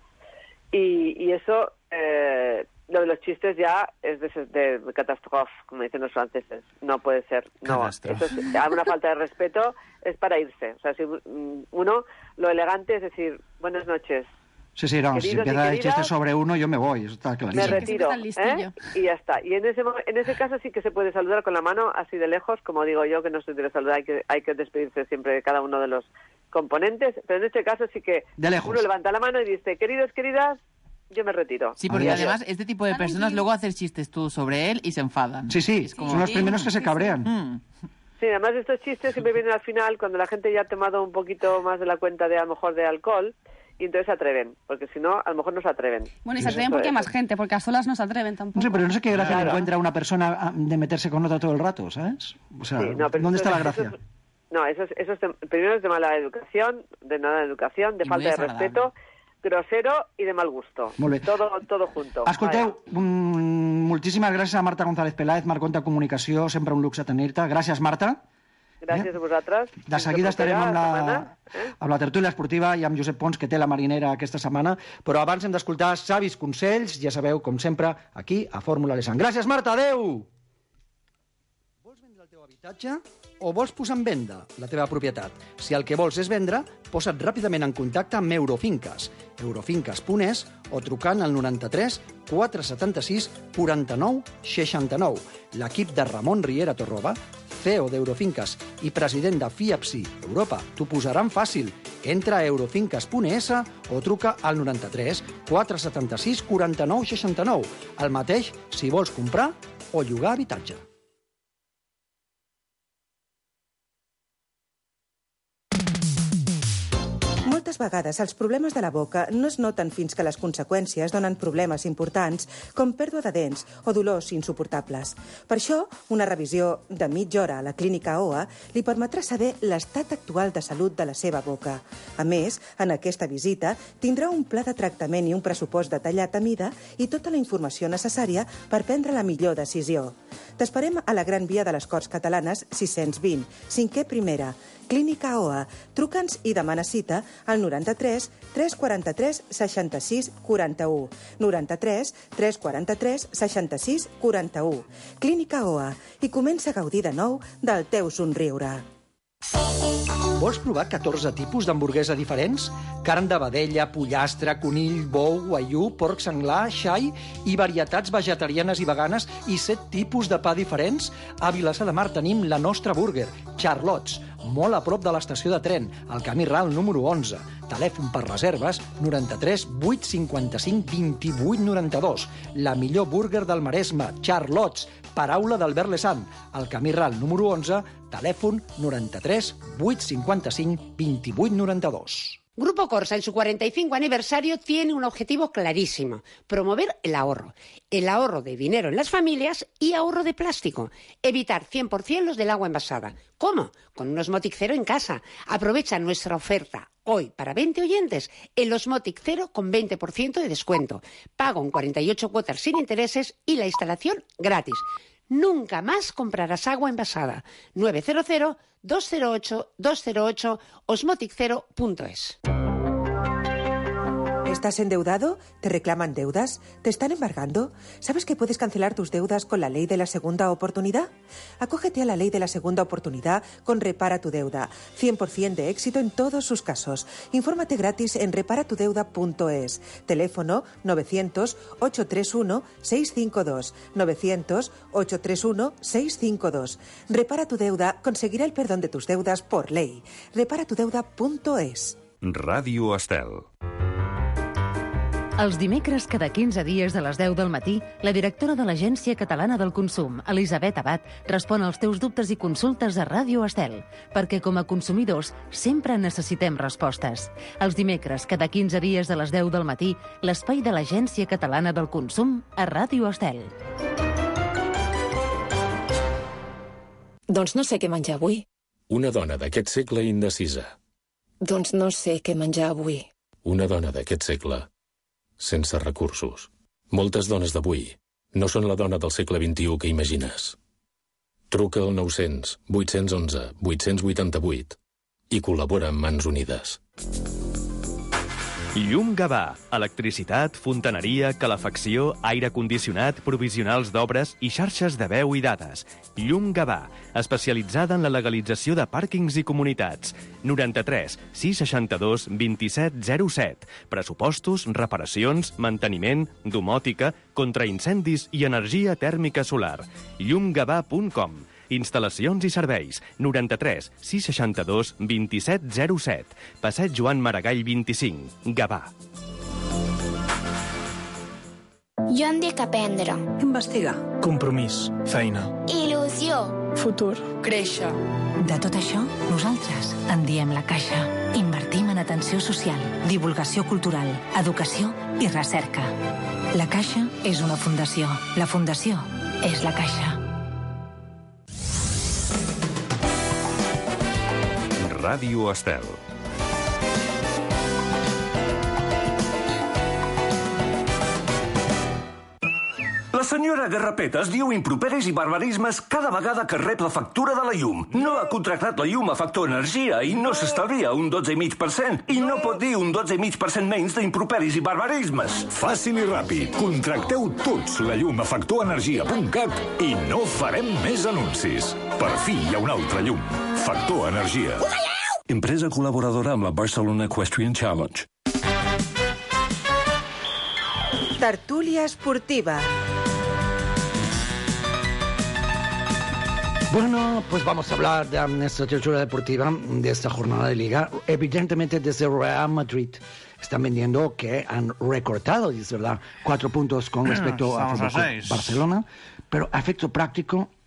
Y, y eso, eh, lo de los chistes ya es de, de catástrofe, como dicen los franceses. No puede ser. No, Catástrofe. eso es una falta de respeto, es para irse. O sea, si mm, uno, lo elegante es decir, buenas noches. Sí, sí, no, si Queridos y empieza el chiste queridas, sobre uno, yo me voy, eso está Me clarísimo. retiro, ¿eh? Y ya está. Y en ese mo- en ese caso sí que se puede saludar con la mano así de lejos, como digo yo, que no se debe saludar, hay que, hay que despedirse siempre de cada uno de los componentes, pero en este caso sí que De lejos. uno levanta la mano y dice, queridos, queridas, yo me retiro. Sí, porque Y además adiós. este tipo de personas luego hacen chistes tú sobre él y se enfadan. Sí, sí, como- son los primeros que se cabrean. Mm. Sí, además estos chistes siempre vienen al final cuando la gente ya ha tomado un poquito más de la cuenta de a lo mejor de alcohol y entonces se atreven, porque si no, a lo mejor no se atreven. Bueno, y se Eso atreven porque hay es. más gente, porque a solas no se atreven tampoco. No sé, pero no sé qué gracia le Claro. encuentra a una persona ah, de meterse con otra todo el rato, ¿sabes? O sea, Sí, no, pero ¿dónde eso está la es- eso gracia? es- no, eso es, eso es de- primero es de mala educación, de nada educación, de Y muy falta de desagradable. respeto, grosero y de mal gusto. Molt bé. Todo, todo junto. Escolteu, mm, moltíssimes gràcies a Marta González Peláez, Marconta Comunicació, sempre un luxe tenir-te. Gràcies, Marta. Vaya, gràcies a vosaltres. De seguida estarem amb la, setmana, eh? amb la tertúlia esportiva i amb Josep Pons, que té la marinera aquesta setmana, però abans hem d'escoltar savis consells, ja sabeu, com sempre, aquí a Fórmula Lesan. Gràcies, Marta, adeu! Vols vendre el teu habitatge o vols posar en venda la teva propietat? Si el que vols és vendre, posa't ràpidament en contacte amb Eurofinques, eurofinques punt es o trucant al noranta-tres quatre setanta-sis quaranta-nou seixanta-nou. L'equip de Ramon Riera Torroba, C E O d'Eurofinques i president de FIAPSI Europa, t'ho posaran fàcil. Entra a eurofinques punt es o truca al noranta-tres quatre setanta-sis quaranta-nou seixanta-nou. El mateix si vols comprar o llogar habitatge. Moltes vegades els problemes de la boca no es noten fins que les conseqüències donen problemes importants com pèrdua de dents o dolors insuportables. Per això, una revisió de mitja hora a la clínica O A li permetrà saber l'estat actual de salut de la seva boca. A més, en aquesta visita tindrà un pla de tractament i un pressupost detallat a mida i tota la informació necessària per prendre la millor decisió. T'esperem a la Gran Via de les Corts Catalanes sis-cents vint, cinquè primera, Clínica O A. Truca'ns i demana cita al noranta-tres tres quaranta-tres seixanta-sis quaranta-u. noranta-tres tres quaranta-tres seixanta-sis quaranta-u. Clínica O A. I comença a gaudir de nou del teu somriure. Vols provar catorze tipus d'hamburguesa diferents? Carn de vedella, pollastre, conill, bou, guaiú, porc senglar, xai i varietats vegetarianes i veganes i set tipus de pa diferents? A Vilassar de Mar tenim la nostra burger, Charlots, molt a prop de l'estació de tren, al camí ral número onze. Telèfon per reserves noranta-tres vuit cinquanta-cinc vint-i-vuit noranta-dos. La millor burger del Maresme, Charlots, paraula d'Albert Lessant. Al camí ral número onze, telèfon noranta-tres vuit cinquanta-cinc vint-i-vuit noranta-dos. Grupo Corsa, en su cuarenta y cinco aniversario, tiene un objetivo clarísimo: promover el ahorro. El ahorro de dinero en las familias y ahorro de plástico. Evitar cien por ciento los del agua envasada. ¿Cómo? Con un Osmotic Cero en casa. Aprovecha nuestra oferta hoy para veinte oyentes. El Osmotic Cero con veinte por ciento de descuento. Pago en cuarenta y ocho cuotas sin intereses y la instalación gratis. Nunca más comprarás agua envasada. nueve cero cero dos cero ocho dos cero ocho osmotic cero punto es. ¿Estás endeudado? ¿Te reclaman deudas? ¿Te están embargando? ¿Sabes que puedes cancelar tus deudas con la ley de la segunda oportunidad? Acógete a la ley de la segunda oportunidad con Repara tu Deuda. cien por ciento de éxito en todos sus casos. Infórmate gratis en repara tu deuda punto es. Teléfono novecientos ocho tres uno seis cinco dos. novecientos ocho tres uno seis cinco dos. Repara tu Deuda conseguirá el perdón de tus deudas por ley. repara tu deuda punto es. Ràdio Estel. Els dimecres, cada quinze dies de les deu del matí, la directora de l'Agència Catalana del Consum, Elisabet Abad, respon als teus dubtes i consultes a Ràdio Estel, perquè com a consumidors sempre necessitem respostes. Els dimecres, cada quinze dies de les deu del matí, l'espai de l'Agència Catalana del Consum a Ràdio Estel. Doncs no sé què menjar avui. Una dona d'aquest segle indecisa. Doncs no sé què menjar avui. Una dona d'aquest segle sense recursos. Moltes dones d'avui no són la dona del segle vint-i-u que imagines. Truca al nou-cents vuit-cents onze vuit-cents vuitanta-vuit i col·labora amb Mans Unides. Llum Gavà. Electricitat, fontaneria, calefacció, aire condicionat, provisionals d'obres i xarxes de veu i dades. Llum Gavà, especialitzada en la legalització de pàrquings i comunitats. noranta-tres sis seixanta-dos vint-i-set zero set. Pressupostos, reparacions, manteniment, domòtica, contraincendis i energia tèrmica solar. llum gavà punt com. Instal·lacions i serveis. noranta-tres sis seixanta-dos vint-i-set zero set. Passeig Joan Maragall vint-i-cinc. Gavà. Jo em dic aprendre. Investigar. Compromís. Feina. Il·lusió. Futur. Créixer. De tot això, nosaltres en diem La Caixa. Invertim en atenció social, divulgació cultural, educació i recerca. La Caixa és una fundació. La fundació és La Caixa. Ràdio Estel. La senyora Garrapetes diu improperis i barbarismes cada vegada que rep la factura de la llum. No ha contractat la llum a Factor Energia i no s'estalvia un dotze coma cinc per cent i no pot dir un dotze coma cinc per cent menys d'improperis i barbarismes. Fàcil i ràpid. Contracteu tots la llum a factor energia punt cat i no farem més anuncis. Per fi hi ha una altra llum. Factor Energia. Empresa col·laboradora amb la Barcelona Equestrian Challenge. Tertúlia esportiva. Bueno, pues vamos a hablar de nuestra tertulia deportiva de esta jornada de liga. Evidentemente desde Real Madrid están vendiendo que han recortado, es verdad, cuatro puntos con respecto a Estamos a seis. Barcelona, pero a efecto práctico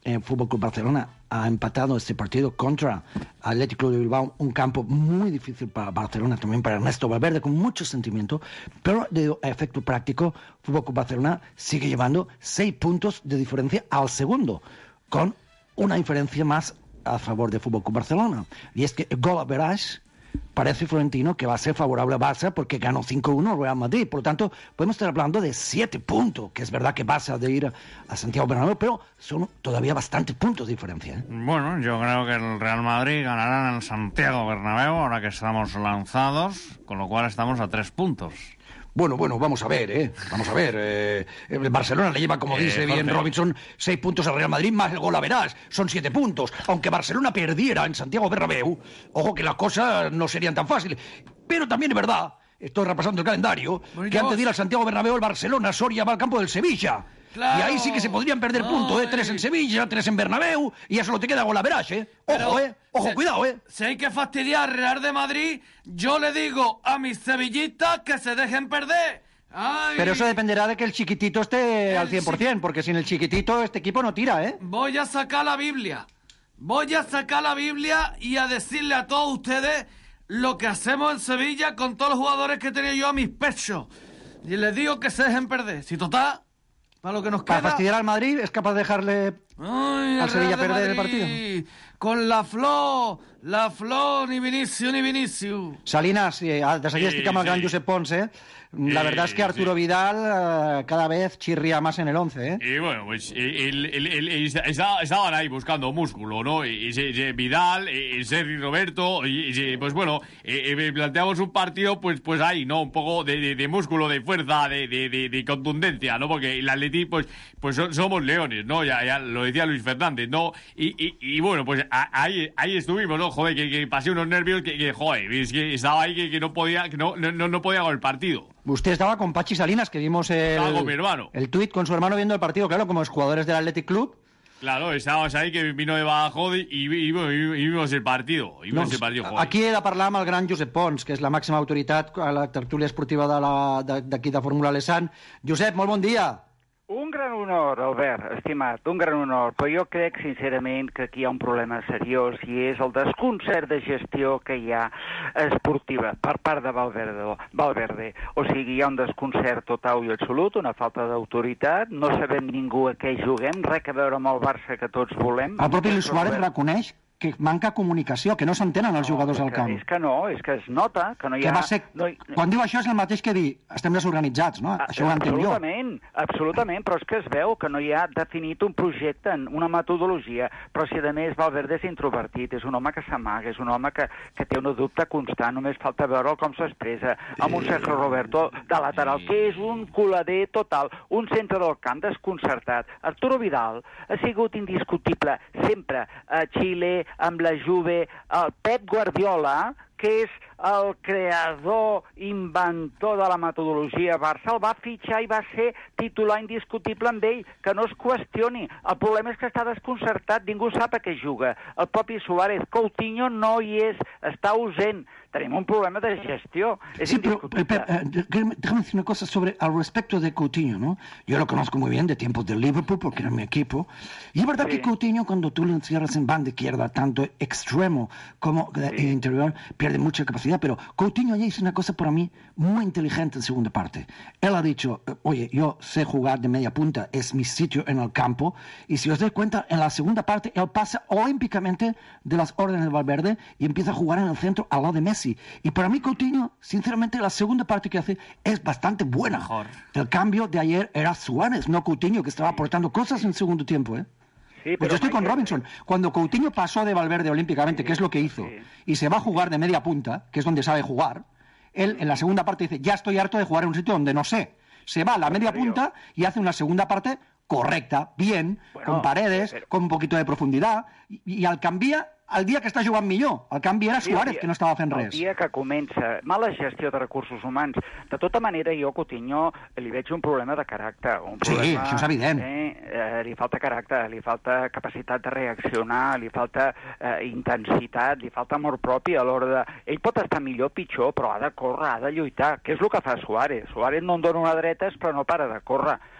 el Fútbol Club Barcelona ha empatado este partido contra Athletic Club de Bilbao, un campo muy difícil para Barcelona, también para Ernesto Valverde, con mucho sentimiento, pero de efecto práctico, Fútbol Club Barcelona sigue llevando seis puntos de diferencia al segundo, con una diferencia más a favor de Fútbol Club Barcelona. Y es que el gol average parece, Florentino, que va a ser favorable a Barça porque ganó cinco uno al Real Madrid. Por lo tanto, podemos estar hablando de siete puntos, que es verdad que Barça ha de ir a, a Santiago Bernabéu, pero son todavía bastantes puntos de diferencia, ¿eh? Bueno, yo creo que el Real Madrid ganará en el Santiago Bernabéu, ahora que estamos lanzados, con lo cual estamos a tres puntos. Bueno, bueno, vamos a ver, ¿eh? Vamos a ver. Eh, el Barcelona le lleva, como Eh, dice bien Jorge. Robinson, seis puntos al Real Madrid, más el gol a verás. Son siete puntos. Aunque Barcelona perdiera en Santiago Bernabéu, ojo que las cosas no serían tan fáciles. Pero también es verdad, estoy repasando el calendario, Bueno, que antes de ir al Santiago Bernabéu, el Barcelona, Soria va al campo del Sevilla. Claro. Y ahí sí que se podrían perder puntos, ¿eh? Tres en Sevilla, tres en Bernabéu, y ya solo te queda gol a verás, ¿eh? Ojo, Pero, ¿eh? Ojo, si- cuidado, ¿eh? Si hay que fastidiar al Real de Madrid, yo le digo a mis sevillistas que se dejen perder. Ay. Pero eso dependerá de que el chiquitito esté al cien por ciento, porque sin el chiquitito este equipo no tira, ¿eh? Voy a sacar la Biblia. Voy a sacar la Biblia y a decirle a todos ustedes lo que hacemos en Sevilla con todos los jugadores que tenía yo a mis pechos. Y les digo que se dejen perder. Si total, para lo que nos Para queda... fastidiar al Madrid es capaz de dejarle Ay, al el Sevilla Real de perder el Madrid, partido. Con la flor, la flor, ni Vinicius, ni Vinicius. Salinas, eh, de seguida Sí, estic amb el sí. gran Josep Ponce. La Sí, verdad es que Arturo sí. Vidal eh, cada vez chirría más en el once, ¿eh? Y bueno, pues el, el- el- el- está- estaban ahí buscando músculo, ¿no? Y, y- y Vidal, y Sergi Roberto, y, y- pues bueno, eh, eh, planteamos un partido, pues pues ahí, ¿no? Un poco de, de- de músculo, de fuerza, de, de- de- de contundencia, ¿no? Porque el Atleti, pues, pues so- somos leones, ¿no? Ya, ya lo decía Luis Fernández, ¿no? Y, y- y bueno, pues a- ahí, ahí estuvimos, ¿no? Joder, que, que pasé unos nervios que, que, joder, es que estaba ahí que, que no podía, que no, no, no- no podía con el partido. Usted estaba con Pachi Salinas, que vimos el, Estaba con mi hermano. el tuit con su hermano viendo el partido, claro, como los jugadores del Athletic Club. Claro, estábamos ahí que vino de Badajoz y, y, y, bueno, y- y vimos el partido. Y vimos el partido, joder. aquí he de parlar amb el gran Josep Pons, que és la màxima autoritat a la tertúlia esportiva de la- de- d'aquí de, de Fórmula Alessand. Josep, molt bon dia. Un gran honor, Albert, estimat, un gran honor, però jo crec, sincerament, que aquí hi ha un problema seriós i és el desconcert de gestió que hi ha esportiva per part de Valverde. Valverde. O sigui, hi ha un desconcert total i absolut, una falta d'autoritat, no sabem ningú a què juguem, res a veure amb el Barça que tots volem. El propi Luis Suárez reconeix que manca comunicació, que no s'entenen els jugadors al camp. És que no, és que es nota que no hi Que ha... va ser... No hi... Quan diu això és el mateix que dir estem desorganitzats, no? Això ho entenc jo. Absolutament, absolutament, però és que es veu que no hi ha definit un projecte, una metodologia, però si a més Valverde és introvertit, és un home que s'amaga, és un home que, que té una dubte constant, només falta veure com s'expressa, amb un Sergio Roberto de lateral, que és un colader total, un centre del camp desconcertat. Arturo Vidal ha sigut indiscutible sempre a Xile, amb la Juve, el Pep Guardiola, que és el creador, inventor de la metodologia Barça, el va fitxar i va ser titular indiscutible amb ell, que no es qüestioni. El problema és que està desconcertat, ningú sap a què juga. El propi Suárez, Coutinho no hi és, està ausent. Tenim un problema de gestió. Es sí, pero, Pep, eh, déjame decir una cosa sobre al respecto de Coutinho, ¿no? Yo lo conozco muy bien de tiempos del Liverpool porque era mi equipo. Y es verdad sí. que Coutinho, cuando tú lo encierras en banda izquierda, tanto extremo como sí. eh, interior, pierde mucha capacidad. Pero Coutinho ya hizo una cosa para mí muy inteligente en segunda parte. Él ha dicho, oye, yo sé jugar de media punta, es mi sitio en el campo. Y si os dais cuenta, en la segunda parte, él pasa olímpicamente de las órdenes de Valverde y empieza a jugar en el centro al lado de Messi. Y para mí Coutinho, sinceramente, la segunda parte que hace es bastante buena. Mejor. El cambio de ayer era Suárez, no Coutinho, que estaba aportando cosas en segundo tiempo, ¿eh? Sí, pues yo estoy con Robinson. Cuando Coutinho pasó de Valverde olímpicamente, sí, que es lo que hizo, sí. y se va a jugar de media punta, que es donde sabe jugar, él en la segunda parte dice, ya estoy harto de jugar en un sitio donde no sé. Se va a la media punta y hace una segunda parte correcta, bien, bueno, con paredes, pero... con un poquito de profundidad, y, y al canvia el dia que està jugant millor. El canvi era Suárez, que no estava fent res. El dia que comença mala gestió de recursos humans. De tota manera, jo a Coutinho li veig un problema de caràcter. Un problema, sí, això és evident. Eh, eh, li falta caràcter, li falta capacitat de reaccionar, li falta eh, intensitat, li falta amor propi a l'hora de... Ell pot estar millor o pitjor, però ha de córrer, ha de lluitar. Què és el que fa Suárez? Suárez no en dona una dretes, però no para de córrer.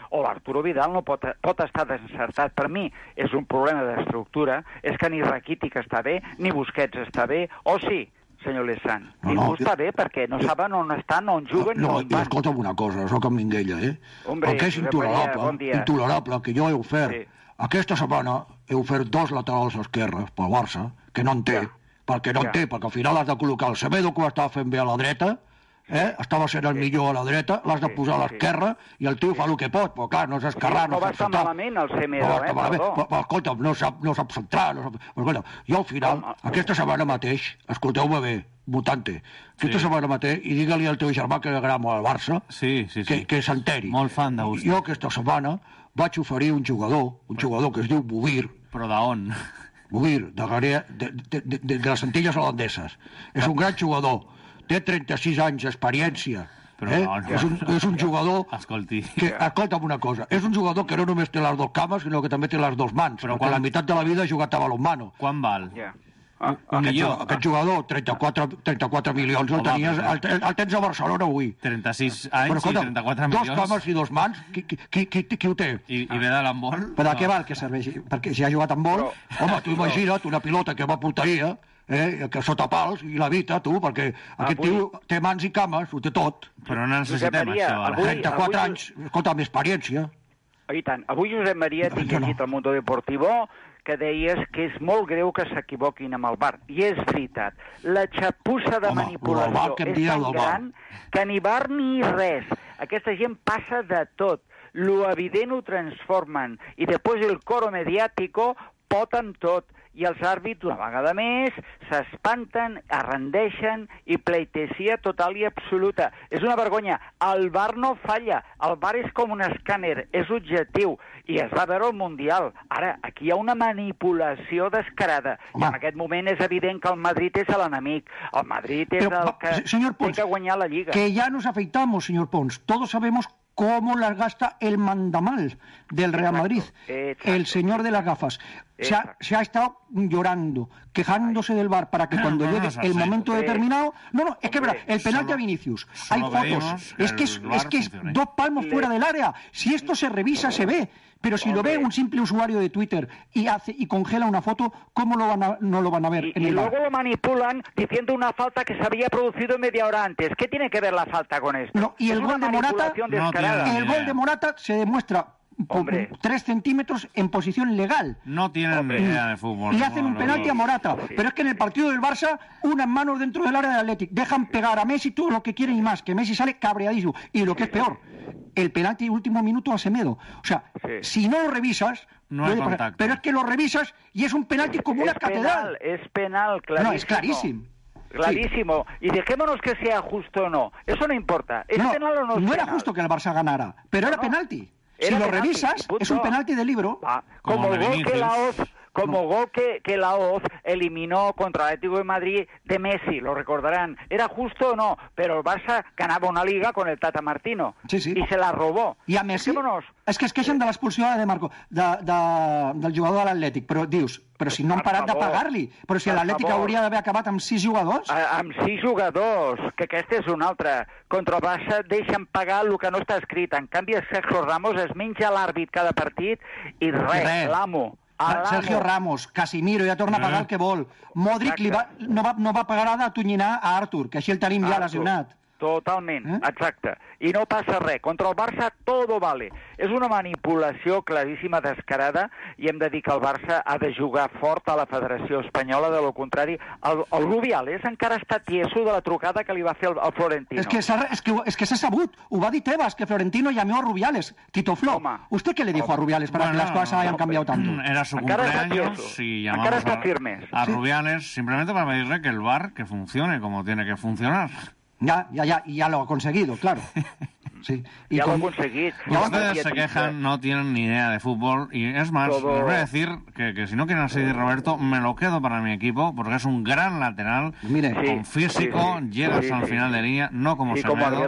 o l'Arturo Vidal no pot, pot estar desencertat. Per mi és un problema d'estructura, és que ni Rakitic està bé, ni Busquets està bé, o sí, senyor Lesan, no, ningú no, està bé perquè no saben on estan, on juguen, no, on i van. escolta'm una cosa, soc en Minguella, eh? Hombre, el que és Josep intolerable, Maria, bon dia. intolerable, que jo he ofert, Sí. aquesta setmana he ofert dos laterals esquerres pel Barça, que no en té, Ja. perquè no en Ja. té, perquè al final has de col·locar el Semedo, que ho estava fent bé a la dreta, eh? estava sent el millor a la dreta, l'has de posar a l'esquerra, i el tio fa el que pot, però clar, no és esquerrà, No no va sap estar centrar. malament el Semedo, No va eh, estar malament, perdó. però, però escolta'm, no sap, no sap centrar, no sap... Però, escolta, jo al final, aquesta setmana mateix, escolteu-me bé, mutante, aquesta Sí. setmana mateix, i digue-li al teu germà que agrada molt al Barça, sí, sí, sí. que, que s'enteri. Molt fan de vostè. Jo aquesta setmana vaig oferir un jugador, un jugador que es diu Bubir. Però d'on? Bubir, de, Garea, de, de, de, de, de les Antilles holandeses. És un gran jugador, té trenta-sis anys d'experiència. Però eh? no, no. És, un, és un jugador... Escolti. Que, escolta'm una cosa, és un jugador que no només té les dues cames, sinó que també té les dues mans, Però perquè quan- la meitat de la vida ha jugat a balonmano. Quan val? Ja. Ah, un aquest, millor. Aquest jugador, trenta-quatre, trenta-quatre milions, el, Home, tenies, però- el, el, el tens a Barcelona avui. trenta-sis anys Però, escolta, i trenta-quatre dos milions. cames i dos mans, qui, qui, qui, qui, qui ho té? I, i ve de l'handbol? Per a què val que serveixi? Perquè si ha jugat amb vol, home, tu imagina't una pilota que va a porteria, eh, que sota pals, i l'evita, tu, perquè aquest Avui- tio té mans i cames, ho té tot. Però no necessitem Josep Maria, això, ara. avui- trenta-quatre avui- anys, escolta, amb experiència. I tant. Avui, Josep Maria, tinc Jo no. llegit al Mundo Deportivo que deies que és molt greu que s'equivoquin amb el V A R. I és veritat. La xapussa de Home, manipulació el V A R que em és dia tan del V A R. gran que ni V A R ni res. Aquesta gent passa de tot. Lo evident ho transformen. I després el coro mediàtico poten tot. I els àrbits, una vegada més, s'espanten, arrendeixen i pleitesia total i absoluta. És una vergonya. El V A R no falla. El V A R és com un escàner, és objectiu. I es va veure al Mundial. Ara, aquí hi ha una manipulació descarada. I en aquest moment és evident que el Madrid és l'enemic. El Madrid és Pero, el va, que señor Pons, té que guanyar la Lliga. Que ya nos afeitamos, señor Pons. Todos sabemos cómo las gasta el mandamal del Real Madrid, exacto. el señor de las gafas. Se ha, se ha estado llorando, quejándose del V A R para que cuando no, no, llegue no, el sí. momento Hombre. determinado... No, no, es que es verdad, el penalti solo- a Vinicius, hay solo fotos, pedimos es que que es, el V A R es que es funcione. dos palmos Le- fuera del área. Si esto se revisa, se ve. Pero si lo ve un simple usuario de Twitter y hace y congela una foto, ¿cómo lo van a, no lo van a ver Y, en y el V A R? luego lo manipulan diciendo una falta que se había producido media hora antes. ¿Qué tiene que ver la falta con esto? No, y Es el una gol de Morata, manipulación descarada. el gol de Morata se demuestra por Hombre. tres centímetros en posición legal. No tienen ni idea de fútbol. Y hacen un no, penalti no. a Morata. Pero es que en el partido del Barça, unas manos dentro del área del Athletic. Dejan pegar a Messi todo lo que quieren y más. Que Messi sale cabreadísimo. Y lo que es peor, el penalti de último minuto a Semedo. O sea, si no lo revisas... No hay puede pasar. contacto. Pero es que lo revisas y es un penalti como una es catedral. penal, es penal, clarísimo. No, es clarísimo. Clarísimo. Y dejémonos que sea justo o no. Eso no importa. ¿Es No, penal o no es no era penal? justo que el Barça ganara, pero era No, penalti. Si era lo penalti, revisas, punto. es un penalti de libro. Como, Como el de gol que Vinicius. la O Z, como gol que, que la O Z eliminó contra el Atlético de Madrid de Messi, lo recordarán. ¿Era justo o no? Pero el Barça ganaba una liga con el Tata Martino. Sí, sí. Y se la robó. I a Messi, Dejémonos. és que es queixen de l'expulsió de Marco, de, de, del jugador de l'Atlètic, però dius, però si no han Per parat de favor. pagar-li, però si Per l'Atlètic favor. hauria d'haver acabat amb sis jugadors. A, amb sis jugadors, que aquesta és una altra. Contra el Barça deixen pagar el que no està escrit. En canvi, Sergio Ramos es menja l'àrbit cada partit i res, Res. l'amo. a l'amo. Sergio Ramos, Casimiro, ja torna a pagar el que vol. Modric li va, no, va, no va pagar de tonyinar a Artur, que així el tenim ja Artur. lesionat. Totalment, eh? Exacte. I no passa res. Contra el Barça todo vale. És una manipulació claríssima, descarada, i hem de dir que el Barça ha de jugar fort a la Federació Espanyola, de lo contrari. El, el Rubiales encara està tieso de la trucada que li va fer el, el Florentino. Es que s'ha es que, es que s'ha sabut, ho va dir Tebas, que Florentino llamó a Rubiales. Tito Flo, ¿usted qué le dijo a Rubiales para Bueno, que las cosas hayan cambiado tanto? Era su Encara está cumpleaños tieso. y Encara llamamos está a, firmes. a Sí. Rubiales simplemente para pedirle que el V A R que funcione como tiene que funcionar. Ya, ya, ya, y ya lo ha conseguido, claro. Sí. Y Ya lo con- ha conseguido. Ya lo ha Ustedes se conseguido. quejan, no tienen ni idea de fútbol y es más, Todo- les voy a decir que, que si no quieren a Sidi Roberto, me lo quedo para mi equipo porque es un gran lateral, Mire, con físico, sí, sí, llegas sí, al sí. final de línea, no como Y como Semedo, Arbeloa.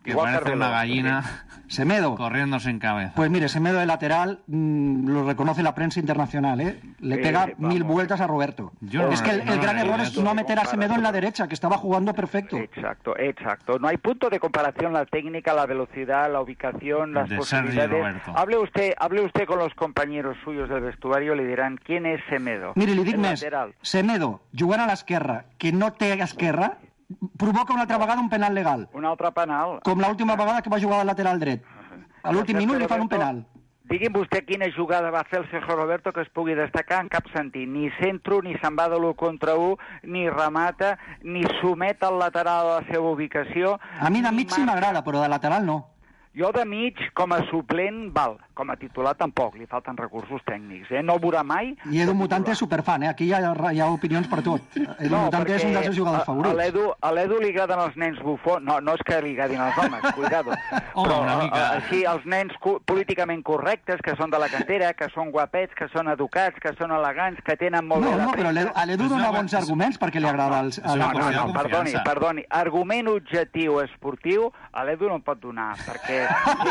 Que parece una gallina Semedo. corriendo sin cabeza. Pues mire, Semedo de lateral mmm, lo reconoce la prensa internacional, ¿eh? Le Sí, pega vamos. mil vueltas a Roberto. Yo no es que el, no el lo gran leí error eso. es no meter a Semedo en la derecha, que estaba jugando perfecto. Exacto, exacto. No hay punto de comparación, la técnica, la velocidad, la ubicación, las De posibilidades. Sergi Roberto. Hable usted, hable usted con los compañeros suyos del vestuario, le dirán quién es Semedo. Mire, li dic El més. lateral. Semedo, jugant a l'esquerra, que no té esquerra, provoca una altra vegada un penal legal. Un altre penal. Com l'última vegada que va jugar al lateral dret. A l'últim minut li fan un penal. Digui'm vostè quina jugada va fer el Sergio Roberto que es pugui destacar en cap sentit. Ni centro, ni se'n va de l'u contra u, ni remata, ni somet al lateral a la seva ubicació. A mi de mig sí m'agrada, però de lateral no. Jo de mig, com a suplent, val. Com a titular tampoc, li falten recursos tècnics, eh? No ho veurà mai. I Edu Mutante és superfan, eh? Aquí hi ha, hi ha opinions per tot. Edu Mutante és un dels seus jugadors a- favorits. A l'Edu a l'Edu li agraden els nens bufons. No, no és que li agradin els homes, cuidado. Home, Però, una mica. a- a- Així, els nens cu- políticament correctes, que són de la cantera, que són guapets, que són educats, que són elegants, que tenen molt No, bé la no, però a l'Edu- a l'Edu dona bons arguments perquè li agrada els, a la No, no, no, perdoni, confiança. perdoni. Argument objectiu esportiu, a l'Edu no en pot donar, perquè...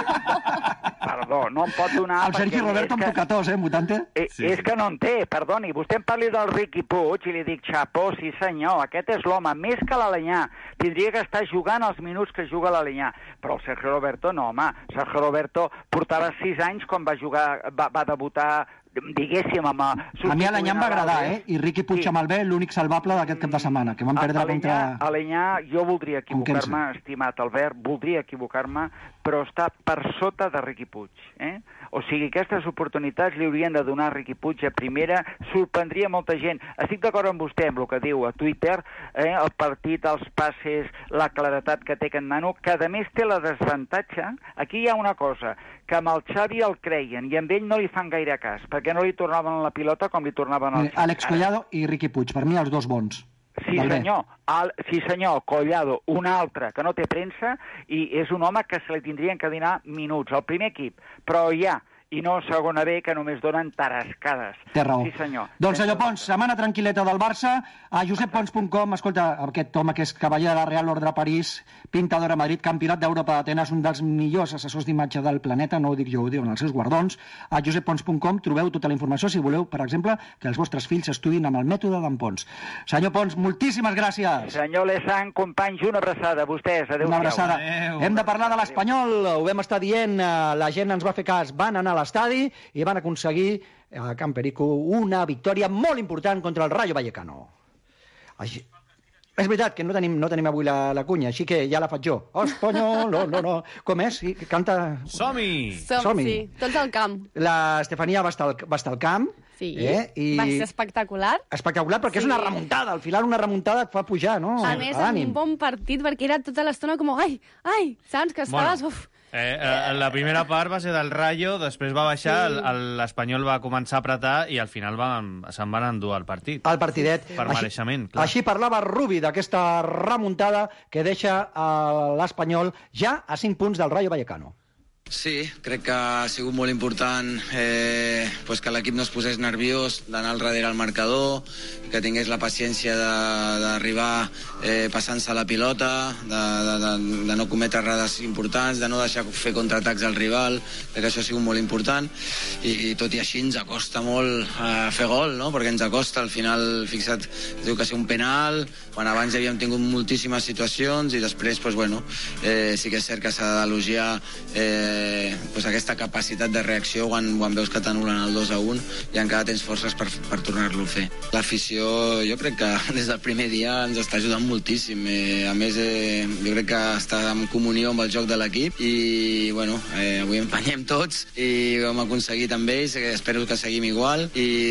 Perdó, no en pot donar... El Sergi perquè Roberto és amb que- tocatós, eh, Mutante? Eh, Sí, és sí. que no en té, perdoni. Vostè em parli del Riqui Puig i li dic, xapó, sí senyor, aquest és l'home, més que l'Alenyà. Tindria que estar jugant els minuts que juga l'Alenyà. Però el Sergio Roberto no, home. Sergio Roberto portava sis anys quan va jugar, va, va debutar, diguéssim, amb... A mi Alenyà em va agradar, eh? I Riqui Puig amb el B, l'únic salvable d'aquest cap de setmana, que van perdre contra... Alenyà, jo voldria equivocar-me, Conquense. estimat Albert, voldria equivocar-me, però està per sota de Riqui Puig, eh? O sigui, aquestes oportunitats li haurien de donar a Riqui Puig a primera, sorprendria molta gent. Estic d'acord amb vostè, amb el que diu a Twitter, eh? El partit, els passes, la claretat que té aquest nano, que a més té la desavantatge. Aquí hi ha una cosa, que amb el Xavi el creien i amb ell no li fan gaire cas, perquè no li tornaven la pilota com li tornaven al Mira, Àlex Collado i Riqui Puig, per mi els dos bons. Sí Del B. senyor, Al, sí senyor, Collado, un altre que no té premsa i és un home que se li tindrien que donar minuts al primer equip, però ja, i no segona B, que només donen tarascades. Té raó. Sí senyor. Doncs senyor Pons, setmana tranquil·leta del Barça, a josep pons punt com, escolta, aquest home que és cavaller de la Real Ordre París, pintador a Madrid, campionat d'Europa d'Atenes, un dels millors assessors d'imatge del planeta, no ho dic jo, ho diuen els seus guardons, a josep pons punt com trobeu tota la informació si voleu, per exemple, que els vostres fills estudin amb el mètode d'en Pons. Senyor Pons, moltíssimes gràcies. Senyor Lesan, companys, una abraçada a vostès. Adéu-siau. Una abraçada. Hem de parlar de l'Espanyol, ho vam estar dient, eh, la gent ens va fer cas, van anar a l'estadi i van aconseguir a Camp Perico una victòria molt important contra el Rayo Vallecano. Així... És veritat que no tenim, no tenim avui la, la cunya, així que ja la faig jo. Espanyol, no, no, no. Com és? Sí, canta... Som-hi! Som, Som-hi. sí, tots al camp. La Estefania va estar al, va estar al camp. Sí, eh? I... va ser espectacular. Espectacular, perquè Sí. és una remuntada. Al final una remuntada et fa pujar, no? A més, amb L'ànim. un bon partit, perquè era tota l'estona com, ai, ai, saps? Que estaves... Bueno. Uf. Eh, eh, la primera part va ser del Rayo, després va baixar, Sí. el- el- l'Espanyol va començar a apretar i al final van, se'n van endur al partit. El partidet. Per Així- mereixement, clar. Així parlava Rubi d'aquesta remuntada que deixa a l'Espanyol ja a cinc punts del Rayo Vallecano. Sí, crec que ha sigut molt important eh, pues que l'equip no es posés nerviós d'anar al darrere al marcador, que tingués la paciència de- d'arribar eh, passant-se la pilota, de, de, de, de no cometre errades importants, de no deixar fer contraatacs al rival. Crec que això ha sigut molt important i, i tot i així ens acosta molt eh, fer gol, no? Perquè ens acosta, al final, fixa't, es diu que ser un penal, quan abans ja havíem tingut moltíssimes situacions i després, pues, bueno, eh, sí que és cert que s'ha d'elogiar eh, pues aquesta capacitat de reacció quan, quan veus que t'anulen el dos a un i encara tens forces per, per tornar-lo a fer. L'afició jo crec que des del primer dia ens està ajudant moltíssim. Eh, a més, eh, jo crec que està en comunió amb el joc de l'equip i bueno, eh, avui empenyem tots i ho hem aconseguit amb ells, eh, espero que seguim igual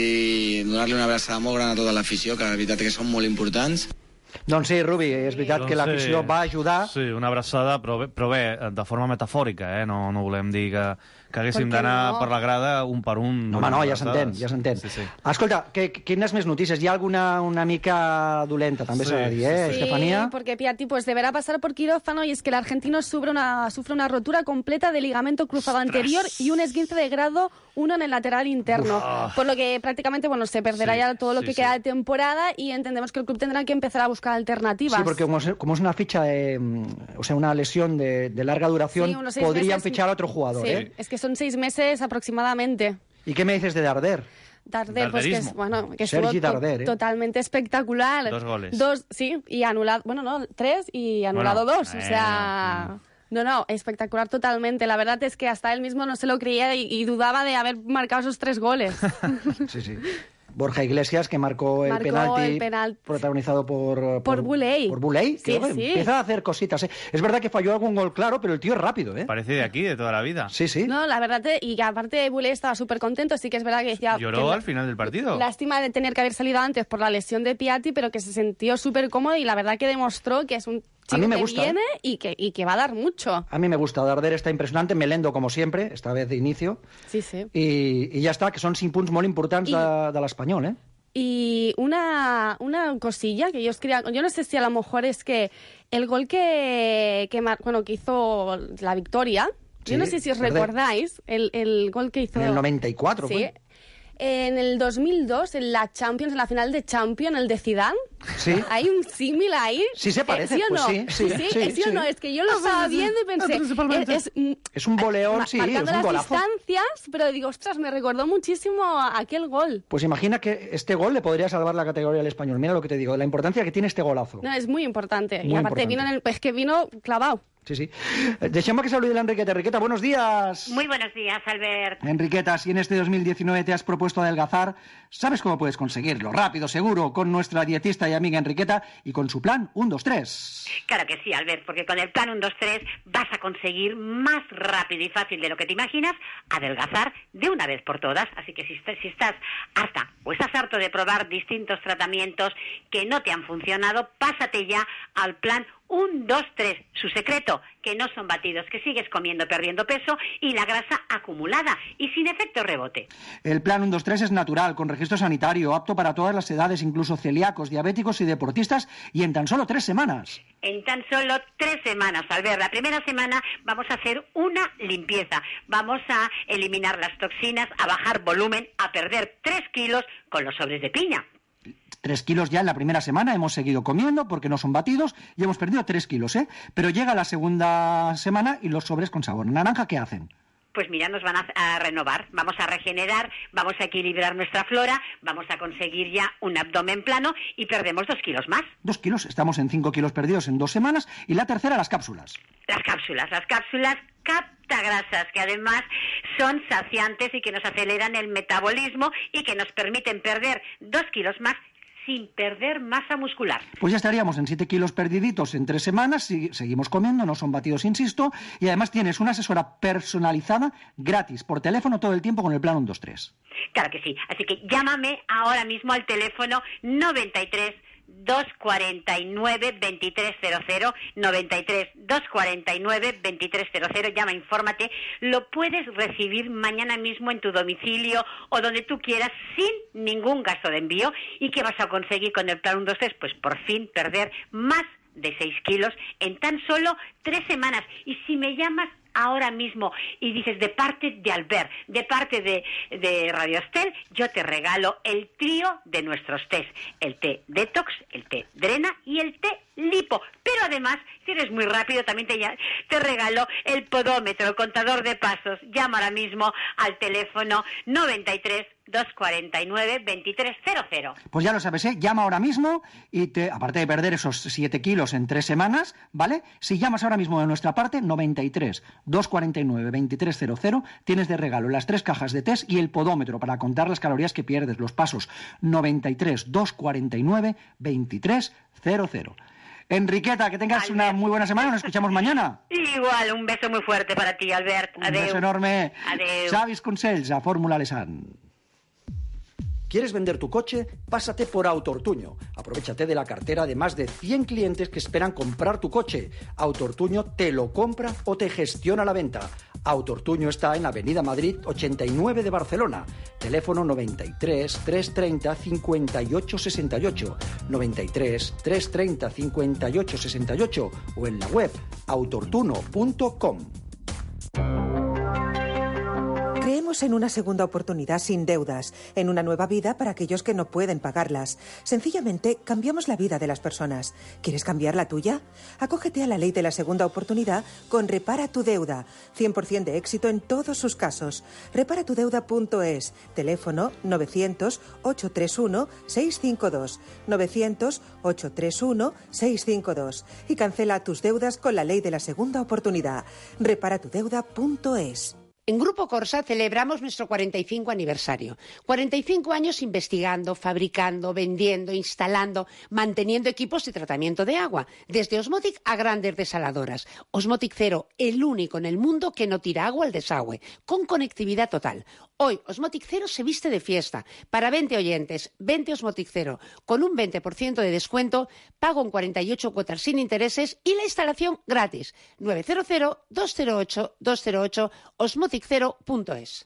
i donar-li una abraçada molt gran a tota l'afició, que la veritat és que són molt importants. Doncs sí, Rubi, és veritat que l'afició va ajudar. Sí, una abraçada, però bé, però bé, de forma metafòrica, eh? No, no volem dir que, que haguéssim d'anar no? per la grada un per un. No, home, no, ja s'entén, ja s'entén. Sí, sí. Escolta, que, quines més notícies? Hi ha alguna una mica dolenta, també sí. s'ha de dir, eh, sí, Estefanía? Sí, porque Piatti pues deberá pasar por quirófano y es que el argentino sufre una, sufre una rotura completa del ligamento cruzado ¡Ostras! Anterior y un esguince de grado uno en el lateral interno. Uf. Por lo que prácticamente bueno se perderá sí, ya todo lo sí, que sí. queda de temporada y entendemos que el club tendrá que empezar a buscar alternativas. Sí, porque como es, como es una ficha de, o sea, una lesión de, de larga duración, sí, podrían meses, fichar a otro jugador, sí, ¿eh? Es que son seis meses aproximadamente. ¿Y qué me dices de Darder? Darder, pues que es, bueno, que estuvo Sergi Darder, ¿eh? totalmente espectacular. Dos goles. Dos, sí, y anulado, bueno, no, tres y anulado bueno, dos, eh, o sea... Mm. No, no, espectacular totalmente. La verdad es que hasta él mismo no se lo creía y, y dudaba de haber marcado esos tres goles. Sí, sí. Borja Iglesias, que marcó el, marcó penalti, el penal protagonizado por... Por, por Buley. Por Buley, sí, que sí. empieza a hacer cositas. ¿eh? Es verdad que falló algún gol claro, pero el tío es rápido, ¿eh? Parece de aquí, de toda la vida. Sí, sí. No, la verdad, y aparte Buley estaba súper contento, sí que es verdad que decía... Lloró que al final del partido. Lástima de tener que haber salido antes por la lesión de Piatti, pero que se sintió súper cómodo y la verdad que demostró que es un... A mí me que gusta, viene ¿eh? y, que, y que va a dar mucho. A mí me gusta. Darder está impressionante. Melendo, como siempre, esta vez de inicio. Sí, sí. I, i ja està, que són cinc punts molt importants I... de, de l'Espanyol, ¿eh? Y una, una cosilla que yo os quería... Yo no sé si a lo mejor es que el gol que, que, bueno, que hizo la victoria... Sí, yo no sé si os ¿verdad? recordáis el, el gol que hizo... En el noventa y cuatro, sí. Fue. En el dos mil dos, en la Champions, en la final de Champions, el de Zidane, ¿sí? Hay un símil ahí. Sí se parece, ¿Eh, ¿sí o pues no? sí. Sí, ¿Sí? sí, ¿Sí o sí. no? Es que yo lo estaba viendo y pensé... Es, es, es un boleón, sí, es un las golazo. distancias, pero digo, ostras, me recordó muchísimo a aquel gol. Pues imagina que este gol le podría salvar la categoría al Español. Mira lo que te digo, la importancia que tiene este golazo. No, es muy importante. Muy y aparte importante. vino en el... Es que vino clavado. Sí, sí. Dejemos que salude la Enriqueta. Enriqueta, buenos días. Muy buenos días, Albert. Enriqueta, si en este dos mil diecinueve te has propuesto adelgazar, ¿sabes cómo puedes conseguirlo? Rápido, seguro, con nuestra dietista y amiga Enriqueta y con su plan uno dos tres. Claro que sí, Albert, porque con el plan uno dos tres vas a conseguir más rápido y fácil de lo que te imaginas adelgazar de una vez por todas. Así que si, est- si estás harta o estás harto de probar distintos tratamientos que no te han funcionado, pásate ya al plan uno dos tres. Su secreto, que no son batidos, que sigues comiendo perdiendo peso y la grasa acumulada y sin efecto rebote. El plan uno dos tres es natural, con registro sanitario, apto para todas las edades, incluso celíacos, diabéticos y deportistas, y en tan solo tres semanas. En tan solo tres semanas, Albert. La primera semana vamos a hacer una limpieza. Vamos a eliminar las toxinas, a bajar volumen, a perder tres kilos con los sobres de piña. Tres kilos ya en la primera semana, hemos seguido comiendo porque no son batidos y hemos perdido tres kilos, ¿eh? Pero llega la segunda semana y los sobres con sabor naranja, ¿qué hacen? Pues mira, nos van a, a renovar, vamos a regenerar, vamos a equilibrar nuestra flora, vamos a conseguir ya un abdomen plano y perdemos dos kilos más. Dos kilos, estamos en cinco kilos perdidos en dos semanas y la tercera, las cápsulas. Las cápsulas, las cápsulas captagrasas, que además son saciantes y que nos aceleran el metabolismo y que nos permiten perder dos kilos más sin perder masa muscular. Pues ya estaríamos en siete kilos perdiditos en tres semanas, si seguimos comiendo, no son batidos, insisto, y además tienes una asesora personalizada gratis por teléfono todo el tiempo con el plan uno dos tres. Claro que sí, así que llámame ahora mismo al teléfono noventa y tres, doscientos cuarenta y nueve, veintitrés cero cero, noventa y tres, doscientos cuarenta y nueve, veintitrés cero cero, llama, infórmate, lo puedes recibir mañana mismo en tu domicilio o donde tú quieras sin ningún gasto de envío. ¿Y qué vas a conseguir con el plan uno dos tres? Pues por fin perder más de seis kilos en tan solo tres semanas. Y si me llamas ahora mismo y dices de parte de Albert, de parte de, de Radio Estel, yo te regalo el trío de nuestros tés, el té detox, el té drena y el té lipo. Pero además, si eres muy rápido, también te, te regalo el podómetro, el contador de pasos. Llama ahora mismo al teléfono noventa y tres, doscientos cuarenta y nueve, veintitrés cero cero. Pues ya lo sabes, ¿eh? Llama ahora mismo y te, aparte de perder esos siete kilos en tres semanas, ¿vale? Si llamas ahora mismo de nuestra parte, noventa y tres, doscientos cuarenta y nueve, veintitrés cero cero, tienes de regalo las tres cajas de test y el podómetro para contar las calorías que pierdes, los pasos. noventa y tres, doscientos cuarenta y nueve, veintitrés cero cero. Enriqueta, que tengas Albert. Una muy buena semana, nos escuchamos mañana. Igual, un beso muy fuerte para ti, Albert. Un Adeu. Beso enorme. Adeu. Savis Consells, a Fórmula Lesan. ¿Quieres vender tu coche? Pásate por Autoortuño. Aprovechate de la cartera de más de cien clientes que esperan comprar tu coche. Autoortuño te lo compra o te gestiona la venta. Autoortuño está en Avenida Madrid ochenta y nueve de Barcelona. Teléfono noventa y tres, trescientos treinta, cincuenta y ocho sesenta y ocho, noventa y tres, trescientos treinta, cincuenta y ocho sesenta y ocho o en la web autoortuno punto com. Creemos en una segunda oportunidad sin deudas, en una nueva vida para aquellos que no pueden pagarlas. Sencillamente, cambiamos la vida de las personas. ¿Quieres cambiar la tuya? Acógete a la ley de la segunda oportunidad con Repara tu Deuda. cien por ciento de éxito en todos sus casos. repara tu deuda punto es. Teléfono novecientos, ochocientos treinta y uno, seiscientos cincuenta y dos. novecientos, ochocientos treinta y uno, seiscientos cincuenta y dos. Y cancela tus deudas con la ley de la segunda oportunidad. repara tu deuda punto es. En Grupo Corsa celebramos nuestro cuarenta y cinco aniversario. cuarenta y cinco años investigando, fabricando, vendiendo, instalando, manteniendo equipos de tratamiento de agua, desde Osmotic a grandes desaladoras. Osmotic Cero, el único en el mundo que no tira agua al desagüe, con conectividad total. Hoy Osmotic Cero se viste de fiesta. Para veinte oyentes, veinte Osmotic Cero, con un veinte por ciento de descuento, pago en cuarenta y ocho cuotas sin intereses y la instalación gratis. nueve cero cero, dos cero ocho, dos cero ocho, osmotic cero punto es.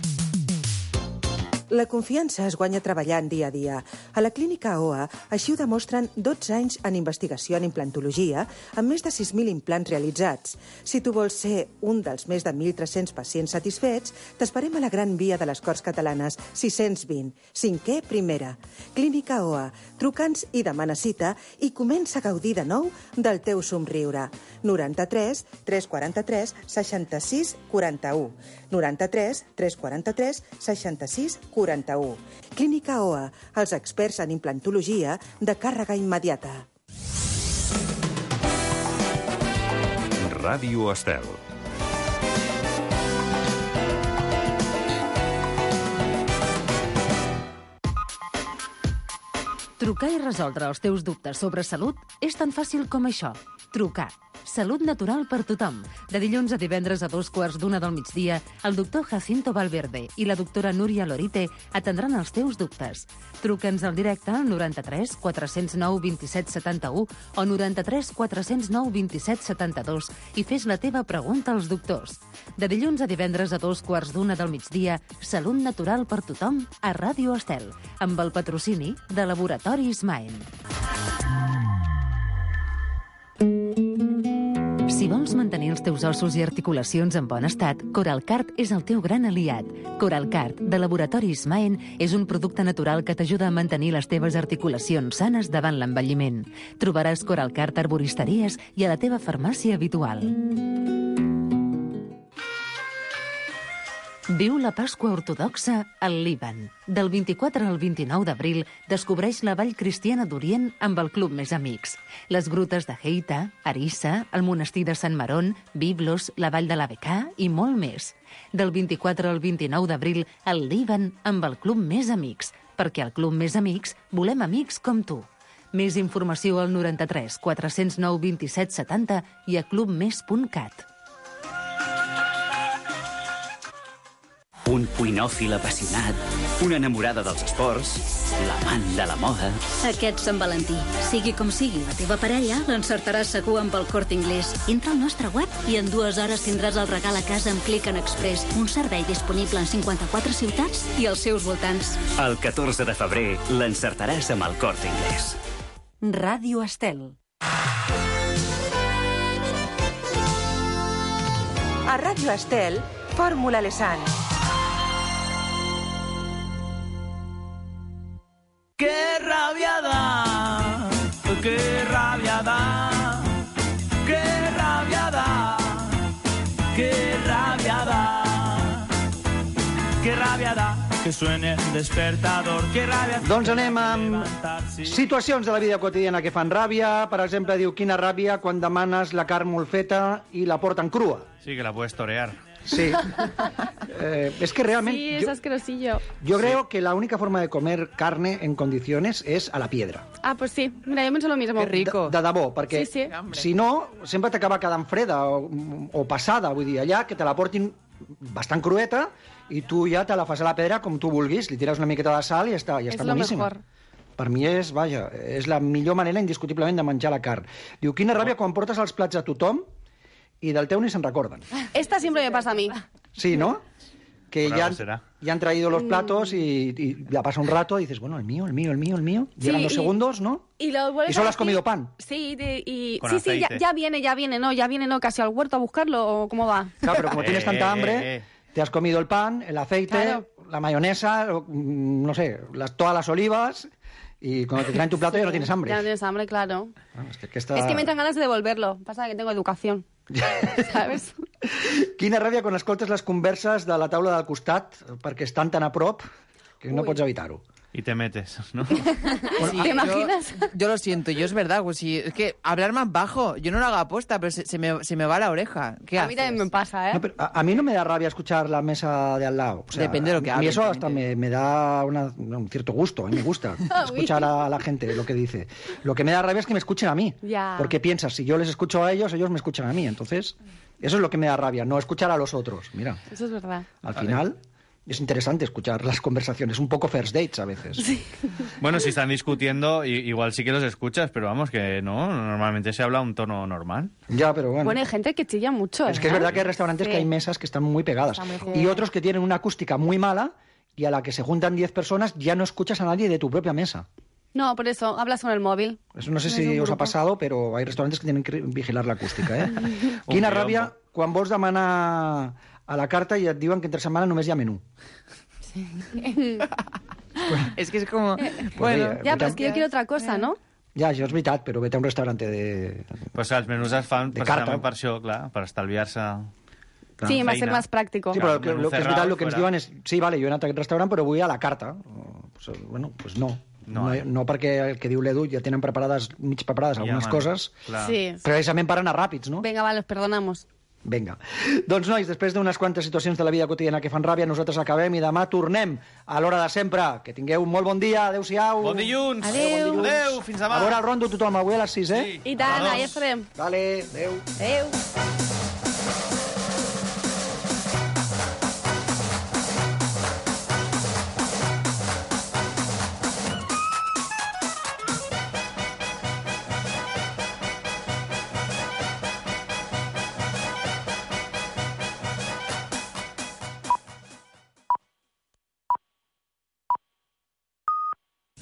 La confiança es guanya treballant dia a dia. A la clínica O A, així ho demostren dotze anys en investigació en implantologia, amb més de sis mil implants realitzats. Si tu vols ser un dels més de mil tres-cents pacients satisfets, t'esperem a la Gran Via de les Corts Catalanes, sis-cents vint, cinquè primera. Clínica O A. Truca'ns i demana cita i comença a gaudir de nou del teu somriure. noranta-tres, tres quaranta-tres, seixanta-sis, quaranta-u. noranta-tres, tres quaranta-tres, seixanta-sis, quaranta-u. Clínica O A, els experts en implantologia de càrrega immediata. Ràdio Estel. Trucar i resoldre els teus dubtes sobre salut és tan fàcil com això. Trucar. Salut natural per tothom. De dilluns a divendres a dos quarts d'una del migdia, el doctor Jacinto Valverde i la doctora Núria Lorite atendran els teus dubtes. Truca'ns al directe al noranta-tres, quatre-cents nou, vint-i-set, setanta-u o noranta-tres, quatre-cents nou, vint-i-set, setanta-dos i fes la teva pregunta als doctors. De dilluns a divendres a dos quarts d'una del migdia, Salut natural per tothom a Ràdio Estel, amb el patrocini de Laboratoris Maen. Si vols mantenir els teus ossos i articulacions en bon estat, Coralcart és el teu gran aliat. Coralcart, de Laboratoris Maen, és un producte natural que t'ajuda a mantenir les teves articulacions sanes davant l'envelliment. Trobaràs Coralcart a arboristeries i a la teva farmàcia habitual. Viu la Pasqua Ortodoxa al Líban. Del vint-i-quatre al vint-i-nou d'abril descobreix la Vall Cristiana d'Orient amb el Club Més Amics. Les grutes de Heita, Arissa, el monestir de Sant Marón, Biblos, la Vall de la Becà i molt més. Del vint-i-quatre al vint-i-nou d'abril al Líban amb el Club Més Amics, perquè al Club Més Amics volem amics com tu. Més informació al noranta-tres, quatre-cents nou, vint-i-set, setanta i a clubmes punt cat. Un cuinòfil apassionat, una enamorada dels esports, l'amant de la moda... Aquest Sant Valentí, sigui com sigui la teva parella, l'encertaràs segur amb el Corte Inglés. Entra al nostre web i en dues hores tindràs el regal a casa amb Click and Express, un servei disponible en cinquanta-quatre ciutats i els seus voltants. El catorze de febrer l'encertaràs amb el Corte Inglés. Ràdio Estel. A Ràdio Estel, Fórmula Lesan. ¡Qué rabia da! ¡Qué rabia da! ¡Qué rabia da! ¡Qué rabia da! ¡Qué rabia da! Que suene el despertador, que ràbia... Doncs anem amb situacions de la vida quotidiana que fan ràbia. Per exemple, diu, quina ràbia quan demanes la carn molt feta i la porten crua. Sí, que la puedes torear. Sí. Eh, es que realmente... Sí, es yo, asquerosillo. Yo creo sí. que la única forma de comer carne en condiciones es a la piedra. Ah, pues sí. Mira, yo pienso lo mismo. Qué rico. De, de debò, perquè sí, sí. si no, sempre t'acaba quedant freda o, o passada. Vull dir, allà que te la portin bastant crueta i tu ja te la fas a la pedra com tu vulguis, li tires una miqueta de sal i està, ja està boníssima. Per mi és, vaja, és la millor manera indiscutiblement de menjar la carn. Diu, quina ràbia quan portes els plats a tothom i del teu ni se'n recorden. Esta siempre me pasa a mí. Sí, ¿no? Que Por ya algo han, será. ya han traído los platos y, y ya pasa un rato y dices, bueno, el mío, el mío, el mío, el mío. Llegan Sí, dos y- segundos, ¿no? Y, lo vuelves ¿Y solo a has comido pan? Sí, de- y... Con sí, sí, ya, aceite. ya viene, ya viene, ¿no? Ya viene, ¿no? Casi al huerto a buscarlo, ¿o cómo va? Claro, pero como tienes tanta hambre, Eh, eh. te has comido el pan, el aceite, Claro. la mayonesa, lo- mm, no sé, las, todas las olivas, y cuando te traen tu plato ya no tienes hambre. Ya no tienes hambre, claro. Es que, aquesta... Es que me entran ganas de devolverlo. Pasa que tengo educación. ¿Sabes? Quina ràbia quan escoltes les converses de la taula del costat, perquè estan tan a prop que no Uy. pots evitar-ho. Y te metes, ¿no? Sí, ¿Te imaginas? Yo, yo lo siento, yo es verdad. Pues sí, es que hablar más bajo, yo no lo hago aposta, pero se, se me, se me va la oreja. ¿Qué A mí haces? también me pasa, ¿eh? No, pero a, a mí no me da rabia escuchar la mesa de al lado. O sea, Depende de lo que a mí hablen, eso también hasta te me, me da una- un cierto gusto, a mí me gusta Ah, escuchar a la gente lo que dice. Lo que me da rabia es que me escuchen a mí. Ya. Porque piensas, si yo les escucho a ellos, ellos me escuchan a mí. Entonces, eso es lo que me da rabia, no escuchar a los otros. Mira, Eso es verdad. al final es interesante escuchar las conversaciones, un poco first dates a veces. Bueno, si están discutiendo, i- igual sí que los escuchas, pero vamos, que no, normalmente se habla a un tono normal. Ya, pero bueno. Bueno, hay gente que chilla mucho. Es que es ¿eh? verdad que hay restaurantes Sí. que hay mesas que están muy pegadas. Está muy Y bien. otros que tienen una acústica muy mala y a la que se juntan diez personas ya no escuchas a nadie de tu propia mesa. No, por eso, hablas con el móvil. Eso no sé No si és un us ha grupo. pasado, però hay restaurantes que tienen que vigilar l'acústica, eh? Un Quina quilombo. ràbia quan vols demanar a la carta i et diuen que entre setmana només hi ha menú. Es que es como... Pues Bueno, oye, Ya, pero es vete que yo quiero otra cosa, ¿no? Ja, això és veritat, però vete a un restaurante de... Pues els menús es fan De precisament carta. per això, clar, per estalviar-se... Sí, va a ser feina. más práctico. Sí, però el que, menú lo que és cerrado veritat, el que ens fuera. diuen és sí, vale, jo he anat a aquest restaurant, però vull a la carta. O, pues, bueno, pues no. No, No, eh? no perquè el que diu l'Edu ja tenen preparades, mig preparades Ja, algunes man, coses, clar. Sí. precisament per anar ràpids, no? Venga, va, los perdonamos. Vinga. Doncs, nois, després d'unes quantes situacions de la vida quotidiana que fan ràbia, nosaltres acabem i demà tornem a l'hora de sempre. Que tingueu un molt bon dia. Adéu-siau. Bon dilluns! Adéu. Bon dilluns. Adéu, fins demà! A veure el rondo tothom avui a les sis, eh? Sí. I tant, A les ahí dos. estarem. Vale, adéu. Adéu.